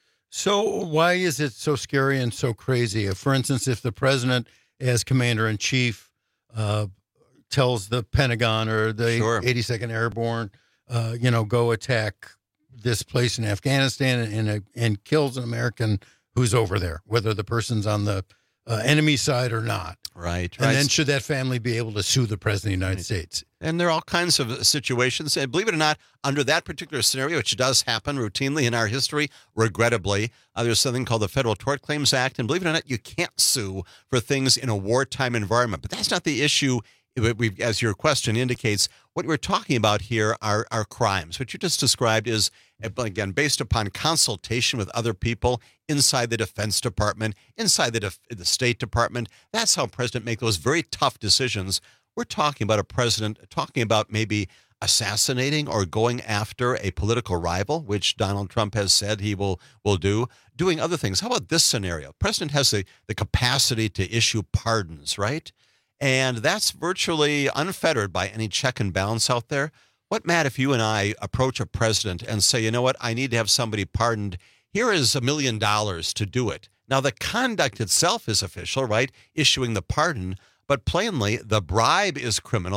So why is it so scary and so crazy? For instance, if the president, as commander-in-chief, uh, tells the Pentagon or the Sure. eighty-second Airborne, uh, you know, go attack this place in Afghanistan and and, and kills an American who's over there, whether the person's on the uh, enemy side or not. Right, And right. then should that family be able to sue the president of the United Right. States? And there are all kinds of situations. And believe it or not, under that particular scenario, which does happen routinely in our history, regrettably, uh, there's something called the Federal Tort Claims Act. And believe it or not, you can't sue for things in a wartime environment. But that's not the issue. We've, as your question indicates, what we're talking about here are, are crimes. What you just described is, again, based upon consultation with other people inside the Defense Department, inside the, Def- the State Department. That's how president make those very tough decisions. We're talking about a president talking about maybe assassinating or going after a political rival, which Donald Trump has said he will will do, doing other things. How about this scenario? The president has the, the capacity to issue pardons, right? And that's virtually unfettered by any check and balance out there. What, Matt, if you and I approach a president and say, you know what, I need to have somebody pardoned. Here is a million dollars to do it. Now, the conduct itself is official, right? Issuing the pardon. But plainly, the bribe is criminal.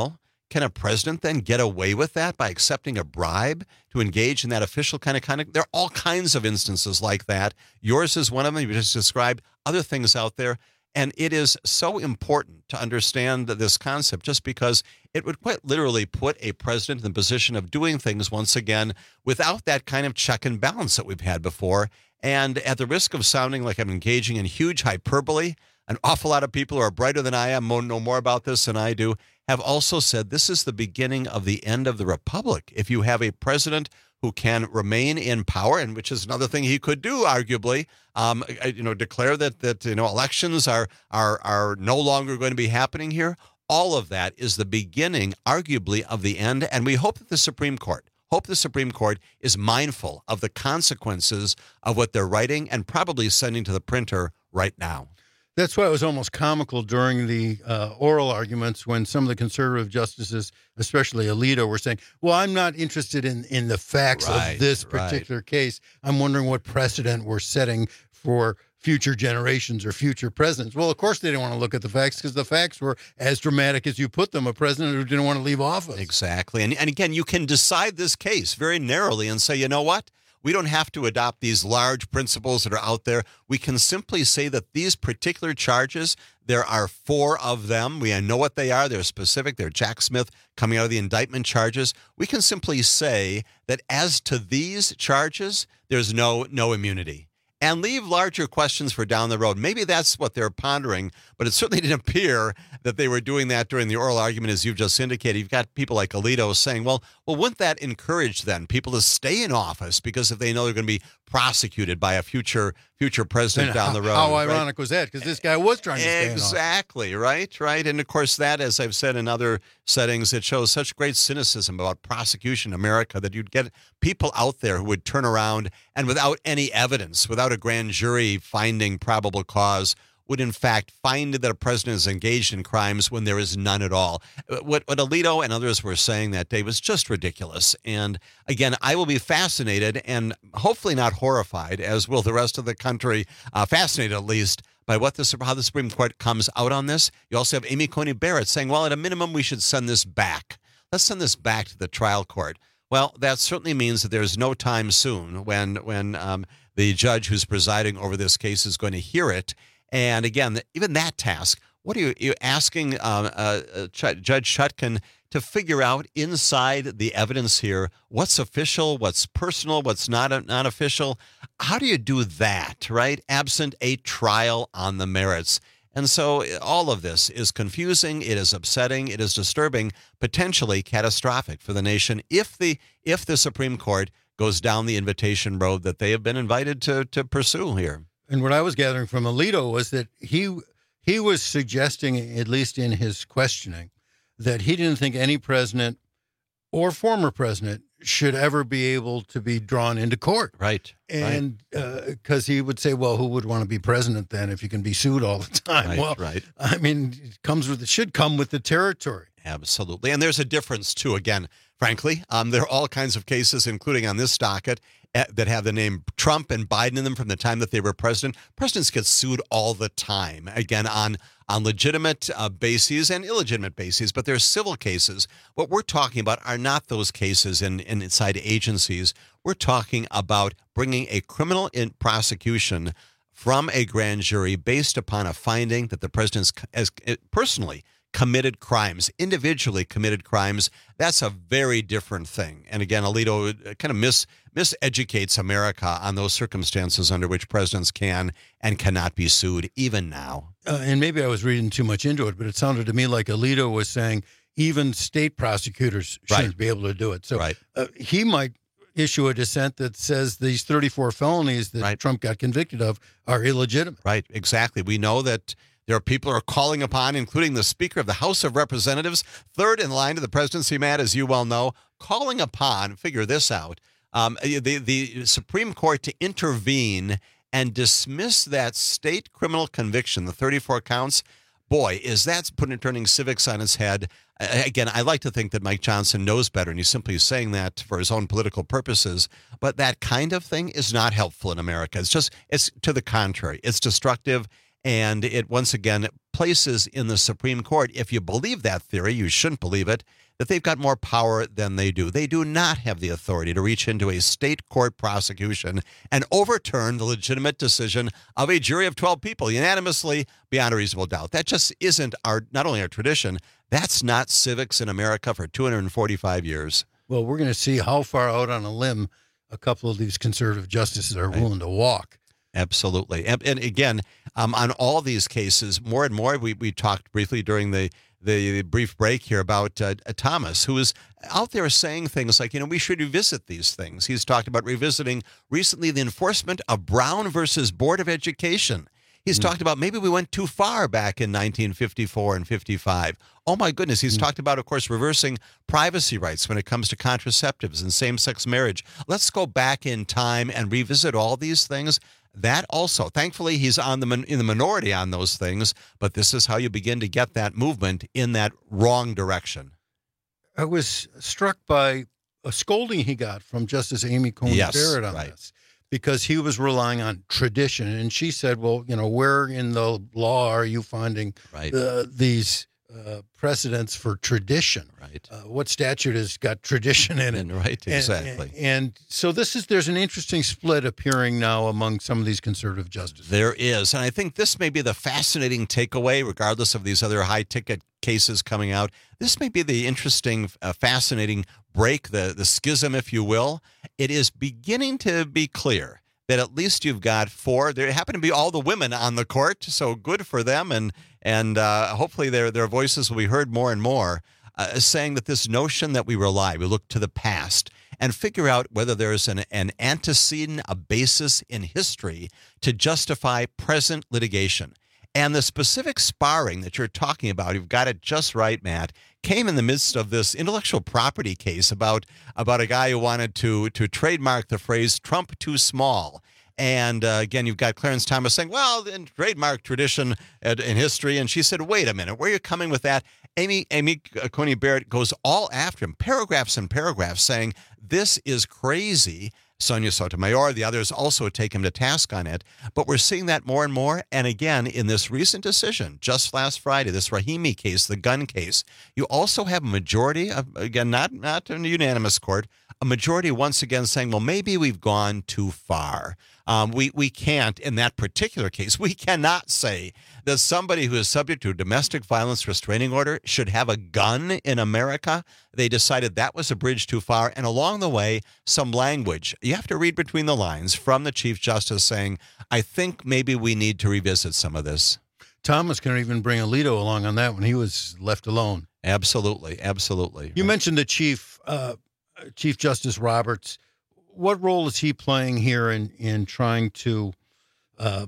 Can a president then get away with that by accepting a bribe to engage in that official kind of conduct? There are all kinds of instances like that. Yours is one of them. You just described other things out there. And it is so important to understand this concept just because it would quite literally put a president in the position of doing things once again without that kind of check and balance that we've had before. And at the risk of sounding like I'm engaging in huge hyperbole, an awful lot of people who are brighter than I am, know more about this than I do, have also said this is the beginning of the end of the republic. If you have a president who can remain in power, and which is another thing he could do, arguably, um, you know, declare that that you know elections are are are no longer going to be happening here. All of that is the beginning, arguably, of the end. And we hope that the Supreme Court, hope the Supreme Court is mindful of the consequences of what they're writing and probably sending to the printer right now. That's why it was almost comical during the uh, oral arguments when some of the conservative justices, especially Alito, were saying, well, I'm not interested in, in the facts right, of this particular right. case. I'm wondering what precedent we're setting for future generations or future presidents. Well, of course, they didn't want to look at the facts because the facts were as dramatic as you put them, a president who didn't want to leave office. Exactly. And, and again, you can decide this case very narrowly and say, you know what? We don't have to adopt these large principles that are out there. We can simply say that these particular charges, there are four of them. We know what they are. They're specific. They're Jack Smith coming out of the indictment charges. We can simply say that as to these charges, there's no no immunity. And leave larger questions for down the road. Maybe that's what they're pondering, but it certainly didn't appear that they were doing that during the oral argument, as you've just indicated. You've got people like Alito saying, well, well, wouldn't that encourage then people to stay in office because if they know they're going to be prosecuted by a future future president and down how, the road? How right? ironic was that? Because this guy was trying to stay in office. Exactly, right, right. And of course, that, as I've said in other settings, it shows such great cynicism about prosecution in America that you'd get people out there who would turn around and without any evidence, without a grand jury finding probable cause, would in fact find that a president is engaged in crimes when there is none at all. What, what Alito and others were saying that day was just ridiculous. And again, I will be fascinated and hopefully not horrified, as will the rest of the country, uh, fascinated at least, by what the how the Supreme Court comes out on this. You also have Amy Coney Barrett saying, well, at a minimum, we should send this back. Let's send this back to the trial court. Well, that certainly means that there's no time soon when when um, the judge who's presiding over this case is going to hear it. And again, even that task, what are you, you asking um, uh, uh, Ch- Judge Chutkan to figure out inside the evidence here what's official, what's personal, what's not not official? How do you do that, right, absent a trial on the merits? And so all of this is confusing, it is upsetting, it is disturbing, potentially catastrophic for the nation if the if the Supreme Court goes down the invitation road that they have been invited to to pursue here. And what I was gathering from Alito was that he he was suggesting, at least in his questioning, that he didn't think any president or former president should ever be able to be drawn into court. Right. And because right. uh, he would say, well, who would want to be president then if you can be sued all the time? Right, well, right. I mean, it comes with it should come with the territory. Absolutely. And there's a difference, too, again, frankly. Um, there are all kinds of cases, including on this docket, that have the name Trump and Biden in them from the time that they were president. Presidents get sued all the time, again, on, on legitimate uh, bases and illegitimate bases, but they're civil cases. What we're talking about are not those cases in, in inside agencies. We're talking about bringing a criminal in prosecution from a grand jury based upon a finding that the president has personally committed crimes, individually committed crimes. That's a very different thing. And again, Alito kind of mis miseducates America on those circumstances under which presidents can and cannot be sued, even now. Uh, and maybe I was reading too much into it, but it sounded to me like Alito was saying even state prosecutors shouldn't Right. be able to do it. So Right. uh, he might issue a dissent that says these thirty-four felonies that Right. Trump got convicted of are illegitimate. Right, exactly. We know that there are people who are calling upon, including the Speaker of the House of Representatives, third in line to the presidency, Matt, as you well know, calling upon, figure this out, um, the, the Supreme Court to intervene and dismiss that state criminal conviction, the thirty-four counts. Boy, is that putting turning civics on its head. Again, I like to think that Mike Johnson knows better, and he's simply saying that for his own political purposes. But that kind of thing is not helpful in America. It's just, it's to the contrary. It's destructive. And it, once again, places in the Supreme Court, if you believe that theory, you shouldn't believe it, that they've got more power than they do. They do not have the authority to reach into a state court prosecution and overturn the legitimate decision of a jury of twelve people unanimously beyond a reasonable doubt. That just isn't our, not only our tradition, that's not civics in America for two hundred forty-five years. Well, we're going to see how far out on a limb a couple of these conservative justices are willing to walk. Absolutely. And, and again, um, on all these cases, more and more, we, we talked briefly during the, the brief break here about uh, Thomas, who is out there saying things like, you know, we should revisit these things. He's talked about revisiting recently the enforcement of Brown versus Board of Education. He's mm. talked about maybe we went too far back in nineteen fifty-four and fifty-five. Oh, my goodness. He's mm. talked about, of course, reversing privacy rights when it comes to contraceptives and same-sex marriage. Let's go back in time and revisit all these things. That also, thankfully, he's on the in the minority on those things, but this is how you begin to get that movement in that wrong direction. I was struck by a scolding he got from Justice Amy Coney yes, Barrett on right. this, because he was relying on tradition. And she said, well, you know, where in the law are you finding right. uh, these uh, precedents for tradition? Right. Uh, what statute has got tradition in it? And, right, exactly. And, and, and so this is there's an interesting split appearing now among some of these conservative justices. There is. And I think this may be the fascinating takeaway, regardless of these other high-ticket cases coming out. This may be the interesting, uh, fascinating break, the, the schism, if you will. It is beginning to be clear that at least you've got four. There happen to be all the women on the court, so good for them. And and uh, hopefully their their voices will be heard more and more, uh, saying that this notion that we rely, we look to the past and figure out whether there's an, an antecedent, a basis in history to justify present litigation. And the specific sparring that you're talking about, you've got it just right, Matt, came in the midst of this intellectual property case about about a guy who wanted to to trademark the phrase Trump too small. And uh, again, you've got Clarence Thomas saying, well, in trademark tradition and in history. And she said, wait a minute, where are you coming with that? Amy, Amy Coney Barrett goes all after him, paragraphs and paragraphs, saying this is crazy. Sonia Sotomayor, the others also take him to task on it. But we're seeing that more and more. And again, in this recent decision, just last Friday, this Rahimi case, the gun case, you also have a majority, of, again, not, not in a unanimous court, a majority once again saying, well, maybe we've gone too far. Um, we, we can't, in that particular case, we cannot say that somebody who is subject to a domestic violence restraining order should have a gun in America. They decided that was a bridge too far. And along the way, some language, you have to read between the lines, from the Chief Justice saying, I think maybe we need to revisit some of this. Thomas can even bring Alito along on that when he was left alone. Absolutely, absolutely. You right. mentioned the Chief, uh, Chief Justice Roberts. What role is he playing here in, in trying to uh,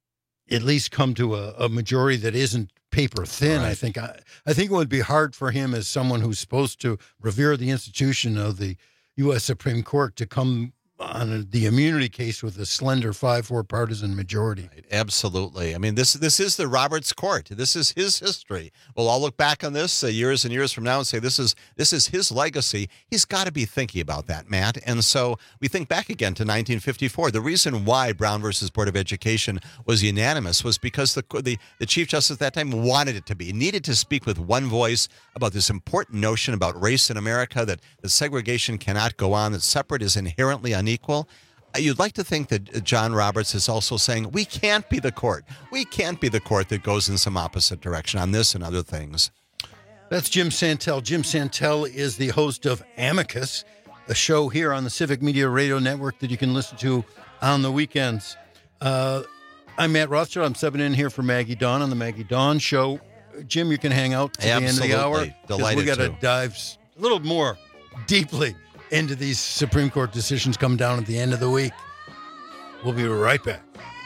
at least come to a, a majority that isn't paper thin? Right. I think I, I think it would be hard for him as someone who's supposed to revere the institution of the U S Supreme Court to come on the immunity case with a slender five four partisan majority. Right, absolutely. I mean, this this is the Roberts Court. This is his history. We'll all look back on this uh, years and years from now and say this is this is his legacy. He's got to be thinking about that, Matt. And so we think back again to nineteen fifty-four. The reason why Brown versus Board of Education was unanimous was because the the, the Chief Justice at that time wanted it to be, needed to speak with one voice about this important notion about race in America, that, that segregation cannot go on, that separate is inherently unequal. Equal. You'd like to think that John Roberts is also saying we can't be the court. We can't be the court that goes in some opposite direction on this and other things. That's Jim Santel. Jim Santel is the host of Amicus, a show here on the Civic Media Radio Network that you can listen to on the weekends. Uh, I'm Matt Rothschild. I'm subbing in here for Maggie Dawn on the Maggie Dawn Show. Jim, you can hang out to Absolutely. the end of the hour. Delighted we got to to. dive a little more deeply into these Supreme Court decisions come down at the end of the week. We'll be right back.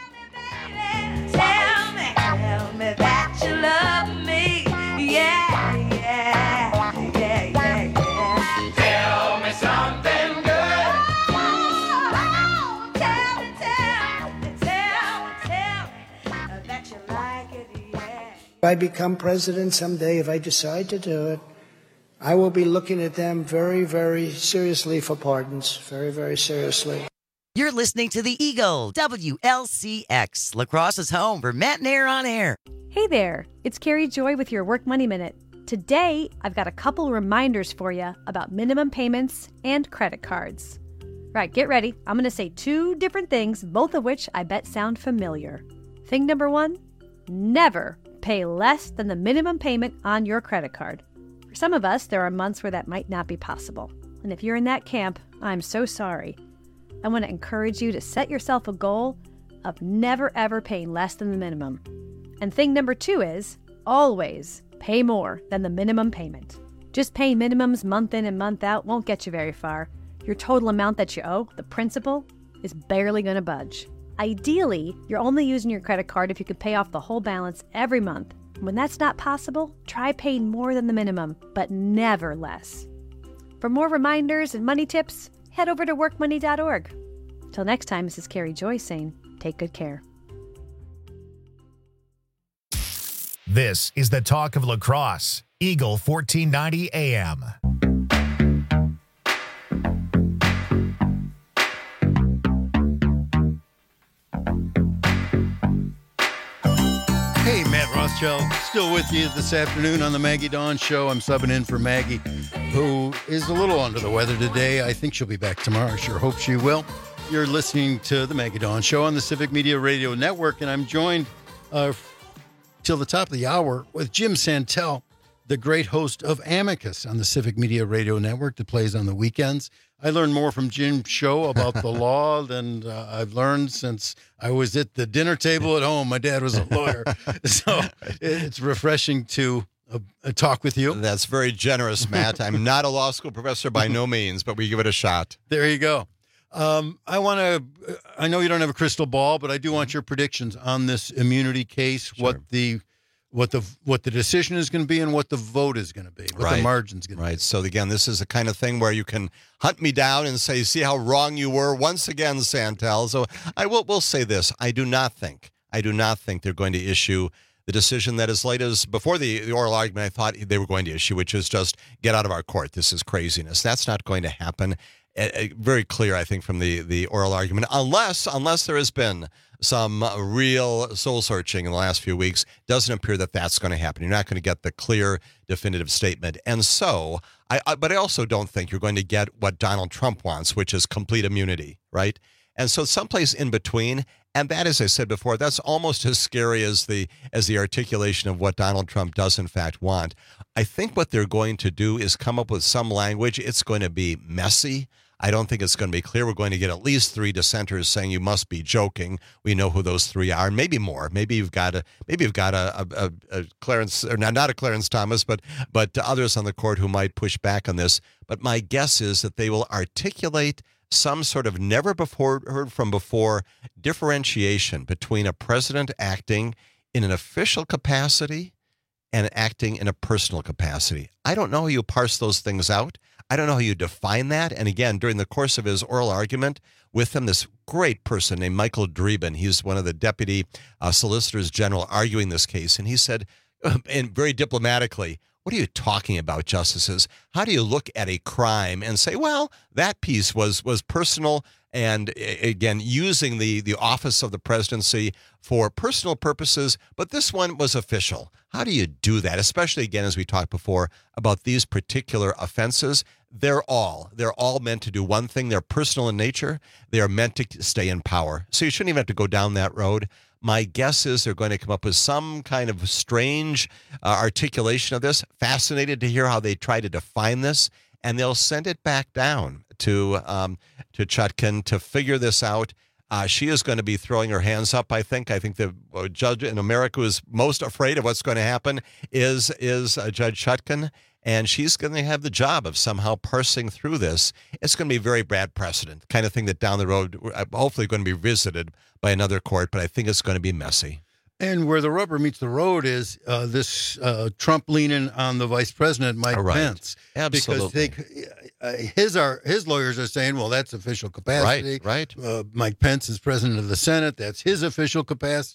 Tell me, tell me that you love me. Yeah, yeah, yeah, yeah, yeah. Tell me something good. Oh, tell me, tell me, tell me, tell me that you like it, yeah. If I become president someday, if I decide to do it, I will be looking at them very, very seriously for pardons, very, very seriously. You're listening to the Eagle, W L C X, La Crosse's home for Matt and Air on Air. Hey there, it's Carrie Joy with your Work Money Minute. Today, I've got a couple reminders for you about minimum payments and credit cards. Right, get ready. I'm going to say two different things, both of which I bet sound familiar. Thing number one, never pay less than the minimum payment on your credit card. For some of us, there are months where that might not be possible. And if you're in that camp, I'm so sorry. I want to encourage you to set yourself a goal of never ever paying less than the minimum. And thing number two is always pay more than the minimum payment. Just paying minimums month in and month out won't get you very far. Your total amount that you owe, the principal, is barely going to budge. Ideally, you're only using your credit card if you could pay off the whole balance every month. When that's not possible, try paying more than the minimum, but never less. For more reminders and money tips, head over to work money dot org. Till next time, this is Carrie Joy saying, take good care. This is the Talk of La Crosse, Eagle fourteen ninety A M. Hey, Matt Rothschild, still with you this afternoon on the Maggie Dawn Show. I'm subbing in for Maggie, who is a little under the weather today. I think she'll be back tomorrow. I sure hope she will. You're listening to the Maggie Dawn Show on the Civic Media Radio Network, and I'm joined uh, till the top of the hour with Jim Santel, the great host of Amicus on the Civic Media Radio Network that plays on the weekends. I learned more from Jim's show about the law than uh, I've learned since I was at the dinner table at home. My dad was a lawyer, so it's refreshing to uh, talk with you. That's very generous, Matt. I'm not a law school professor by no means, but we give it a shot. There you go. Um, I want to, I know you don't have a crystal ball, but I do want your predictions on this immunity case, Sure. what the what the what the decision is going to be and what the vote is going to be, what Right. the margin's going to Right. So again, this is the kind of thing where you can hunt me down and say, see how wrong you were once again, Santel. So I will will say this. I do not think, I do not think they're going to issue the decision that as late as before the, the oral argument I thought they were going to issue, which is just get out of our court. This is craziness. That's not going to happen. Uh, very clear, I think, from the, the oral argument, unless unless there has been some real soul searching in the last few weeks. Doesn't appear that that's going to happen. You're not going to get the clear, definitive statement. And so, I, I but I also don't think you're going to get what Donald Trump wants, which is complete immunity, right? And so someplace in between. And that, as I said before, that's almost as scary as the as the articulation of what Donald Trump does in fact want. I think what they're going to do is come up with some language. It's going to be messy. I don't think it's going to be clear. We're going to get at least three dissenters saying you must be joking. We know who those three are. Maybe more. Maybe you've got a maybe you've got a, a, a Clarence, or not, not a Clarence Thomas, but but others on the court who might push back on this. But my guess is that they will articulate some sort of never before heard from before differentiation between a president acting in an official capacity and acting in a personal capacity. I don't know how you parse those things out. I don't know how you define that. And again, during the course of his oral argument with him, this great person named Michael Dreeben, he's one of the deputy uh, solicitors general arguing this case. And he said, and very diplomatically, what are you talking about, justices? How do you look at a crime and say, well, that piece was was personal and, again, using the, the office of the presidency for personal purposes, but this one was official? How do you do that, especially, again, as we talked before, about these particular offenses? They're all, they're all meant to do one thing. They're personal in nature. They are meant to stay in power. So you shouldn't even have to go down that road. My guess is they're going to come up with some kind of strange uh, articulation of this. Fascinated to hear how they try to define this, and they'll send it back down to um, to Chutkan to figure this out. Uh, she is going to be throwing her hands up, I think. I think the uh, judge in America who is most afraid of what's going to happen is, is uh, Judge Chutkan, and she's going to have the job of somehow parsing through this. It's going to be a very bad precedent, kind of thing that down the road, uh, hopefully going to be visited by another court, but I think it's going to be messy. And where the rubber meets the road is uh, this uh, Trump leaning on the vice president, Mike Right. Pence. Absolutely. Because they, uh, his are his lawyers are saying, well, that's official capacity. Right, right. Uh, Mike Pence is president of the Senate. That's his official capacity.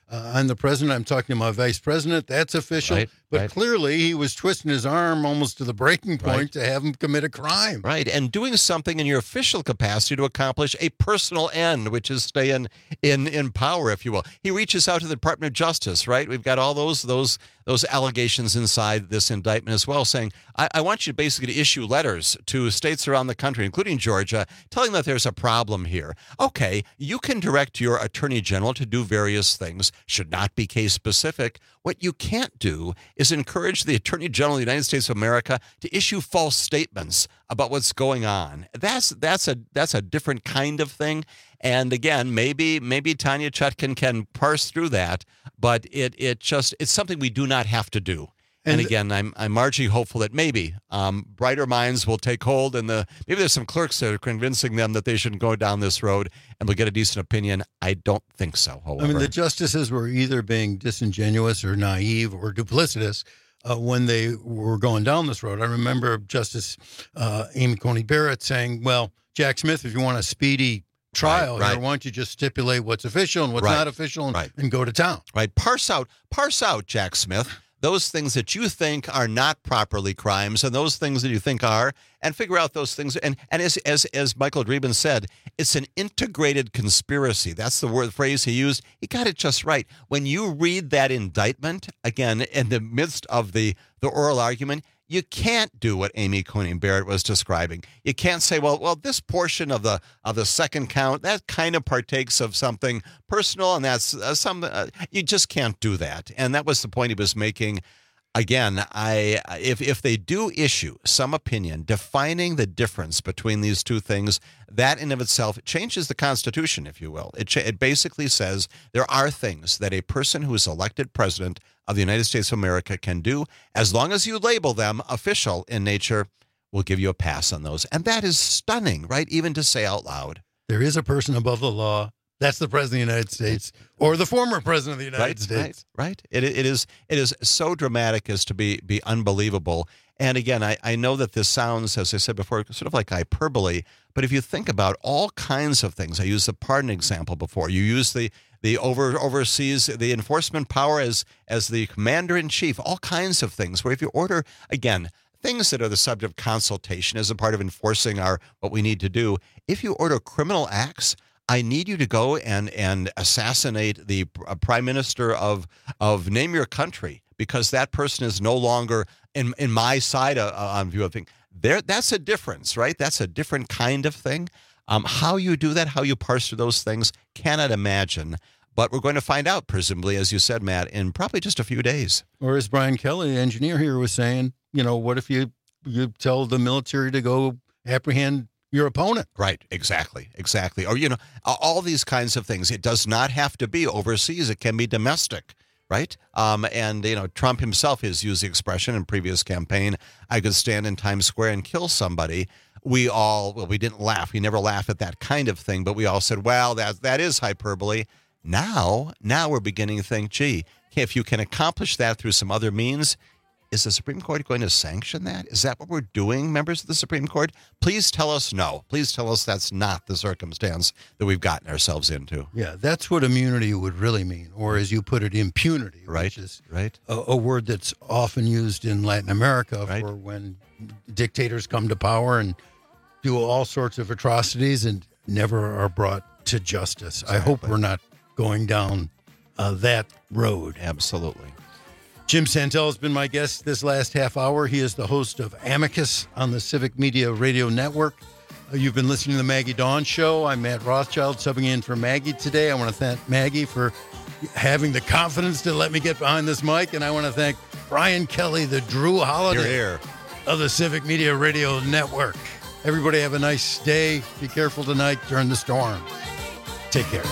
uh, I'm the president. I'm talking to my vice president. That's official. Right, but right. clearly he was twisting his arm almost to the breaking point Right. to have him commit a crime. Right, and doing something in your official capacity to accomplish a personal end, which is stay in, in, in power, if you will. He reaches out to the Department of Justice, right? We've got all those those those allegations inside this indictment as well, saying, I, I want you basically to issue letters to states around the country, including Georgia, telling that there's a problem here. Okay, you can direct your attorney general to do various things, should not be case specific. What you can't do is encourage the Attorney General of the United States of America to issue false statements about what's going on. That's that's a that's a different kind of thing. And again, maybe maybe Tanya Chutkan can parse through that, but it it just it's something we do not have to do. And, and again, I'm I'm largely hopeful that maybe um, brighter minds will take hold, and the maybe there's some clerks that are convincing them that they shouldn't go down this road, and we'll get a decent opinion. I don't think so. However, I mean, the justices were either being disingenuous or naive or duplicitous uh, when they were going down this road. I remember Justice uh, Amy Coney Barrett saying, "Well, Jack Smith, if you want a speedy trial, right, here, right. why don't you just stipulate what's official and what's Right, not official, and, right. and go to town?" Right. Parse out, parse out, Jack Smith, those things that you think are not properly crimes and those things that you think are, and figure out those things. And and as as as Michael Dreeben said, it's an integrated conspiracy. That's the word phrase he used. He got it just right. When you read that indictment, again, in the midst of the, the oral argument, you can't do what Amy Coney Barrett was describing. You can't say, well, well, this portion of the of the second count, that kind of partakes of something personal, and that's uh, some. Uh, you just can't do that. And that was the point he was making. Again, I if if they do issue some opinion defining the difference between these two things, that in of itself changes the Constitution, if you will. It cha- it basically says there are things that a person who is elected president of the United States of America can do, as long as you label them official in nature, we'll give you a pass on those. And that is stunning, right? Even to say out loud. There is a person above the law. That's the president of the United States or the former president of the United right, States. Right, right. It, it is it is so dramatic as to be be unbelievable. And again, I, I know that this sounds, as I said before, sort of like hyperbole. But if you think about all kinds of things, I used the pardon example before. You use the the over overseas the enforcement power as as the commander in chief. All kinds of things. Where if you order again. Things that are the subject of consultation as a part of enforcing our what we need to do. If you order criminal acts, I need you to go and and assassinate the uh, prime minister of of name your country, because that person is no longer in in my side of, uh, on view of things. There, that's a difference, right? That's a different kind of thing. Um, how you do that, how you parse through those things, cannot imagine. But we're going to find out, presumably, as you said, Matt, in probably just a few days. Or as Brian Kelly, the engineer here, was saying, you know, what if you you tell the military to go apprehend your opponent? Right, exactly, exactly. Or, you know, all these kinds of things. It does not have to be overseas. It can be domestic, right? Um, and, you know, Trump himself has used the expression in previous campaign, I could stand in Times Square and kill somebody. We all, well, we didn't laugh. We never laugh at that kind of thing, but we all said, well, that that is hyperbole. Now, now we're beginning to think, gee, if you can accomplish that through some other means, is the Supreme Court going to sanction that? Is that what we're doing, members of the Supreme Court? Please tell us no. Please tell us that's not the circumstance that we've gotten ourselves into. Yeah, that's what immunity would really mean, or as you put it, impunity, right, which is right. a, a word that's often used in Latin America right. for when dictators come to power and do all sorts of atrocities and never are brought to justice. Exactly. I hope we're not going down uh, that road. Absolutely. Jim Santel has been my guest this last half hour. He is the host of Amicus on the Civic Media Radio Network. Uh, you've been listening to the Maggie Dawn Show. I'm Matt Rothschild, subbing in for Maggie today. I want to thank Maggie for having the confidence to let me get behind this mic, and I want to thank Brian Kelly, the Drew Holiday You're here. of the Civic Media Radio Network. Everybody have a nice day. Be careful tonight during the storm. Take care.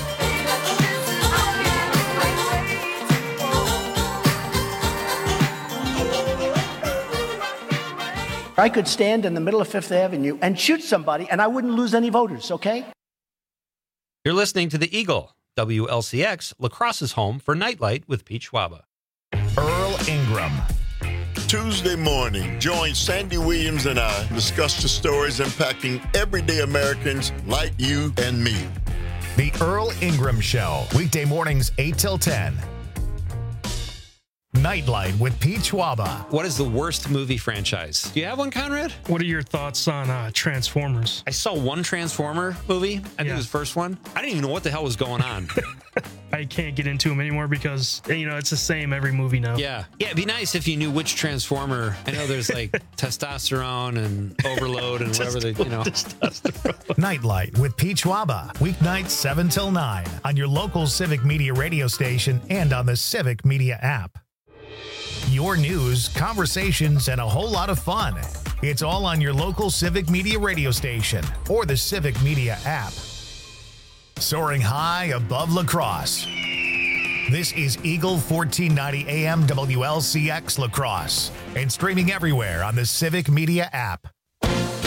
I could stand in the middle of Fifth Avenue and shoot somebody, and I wouldn't lose any voters, okay? You're listening to The Eagle, W L C X, La Crosse's home for Nightlight with Pete Schwaba. Earl Ingram. Tuesday morning, join Sandy Williams and I discuss the stories impacting everyday Americans like you and me. The Earl Ingram Show, weekday mornings eight till ten. Nightlight with Pete Schwaba. What is the worst movie franchise? Do you have one, Conrad? What are your thoughts on uh, Transformers? I saw one Transformer movie. I think Yeah. it was the first one. I didn't even know what the hell was going on. I can't get into them anymore because, you know, it's the same every movie now. Yeah. Yeah, it'd be nice if you knew which Transformer. I know there's like testosterone and overload and whatever they, you know. Nightlight with Pete Schwaba, weeknights seven till nine on your local Civic Media radio station and on the Civic Media app. Your news, conversations, and a whole lot of fun. It's all on your local Civic Media radio station or the Civic Media app. Soaring high above La Crosse. This is Eagle fourteen ninety A M W L C X La Crosse and streaming everywhere on the Civic Media app.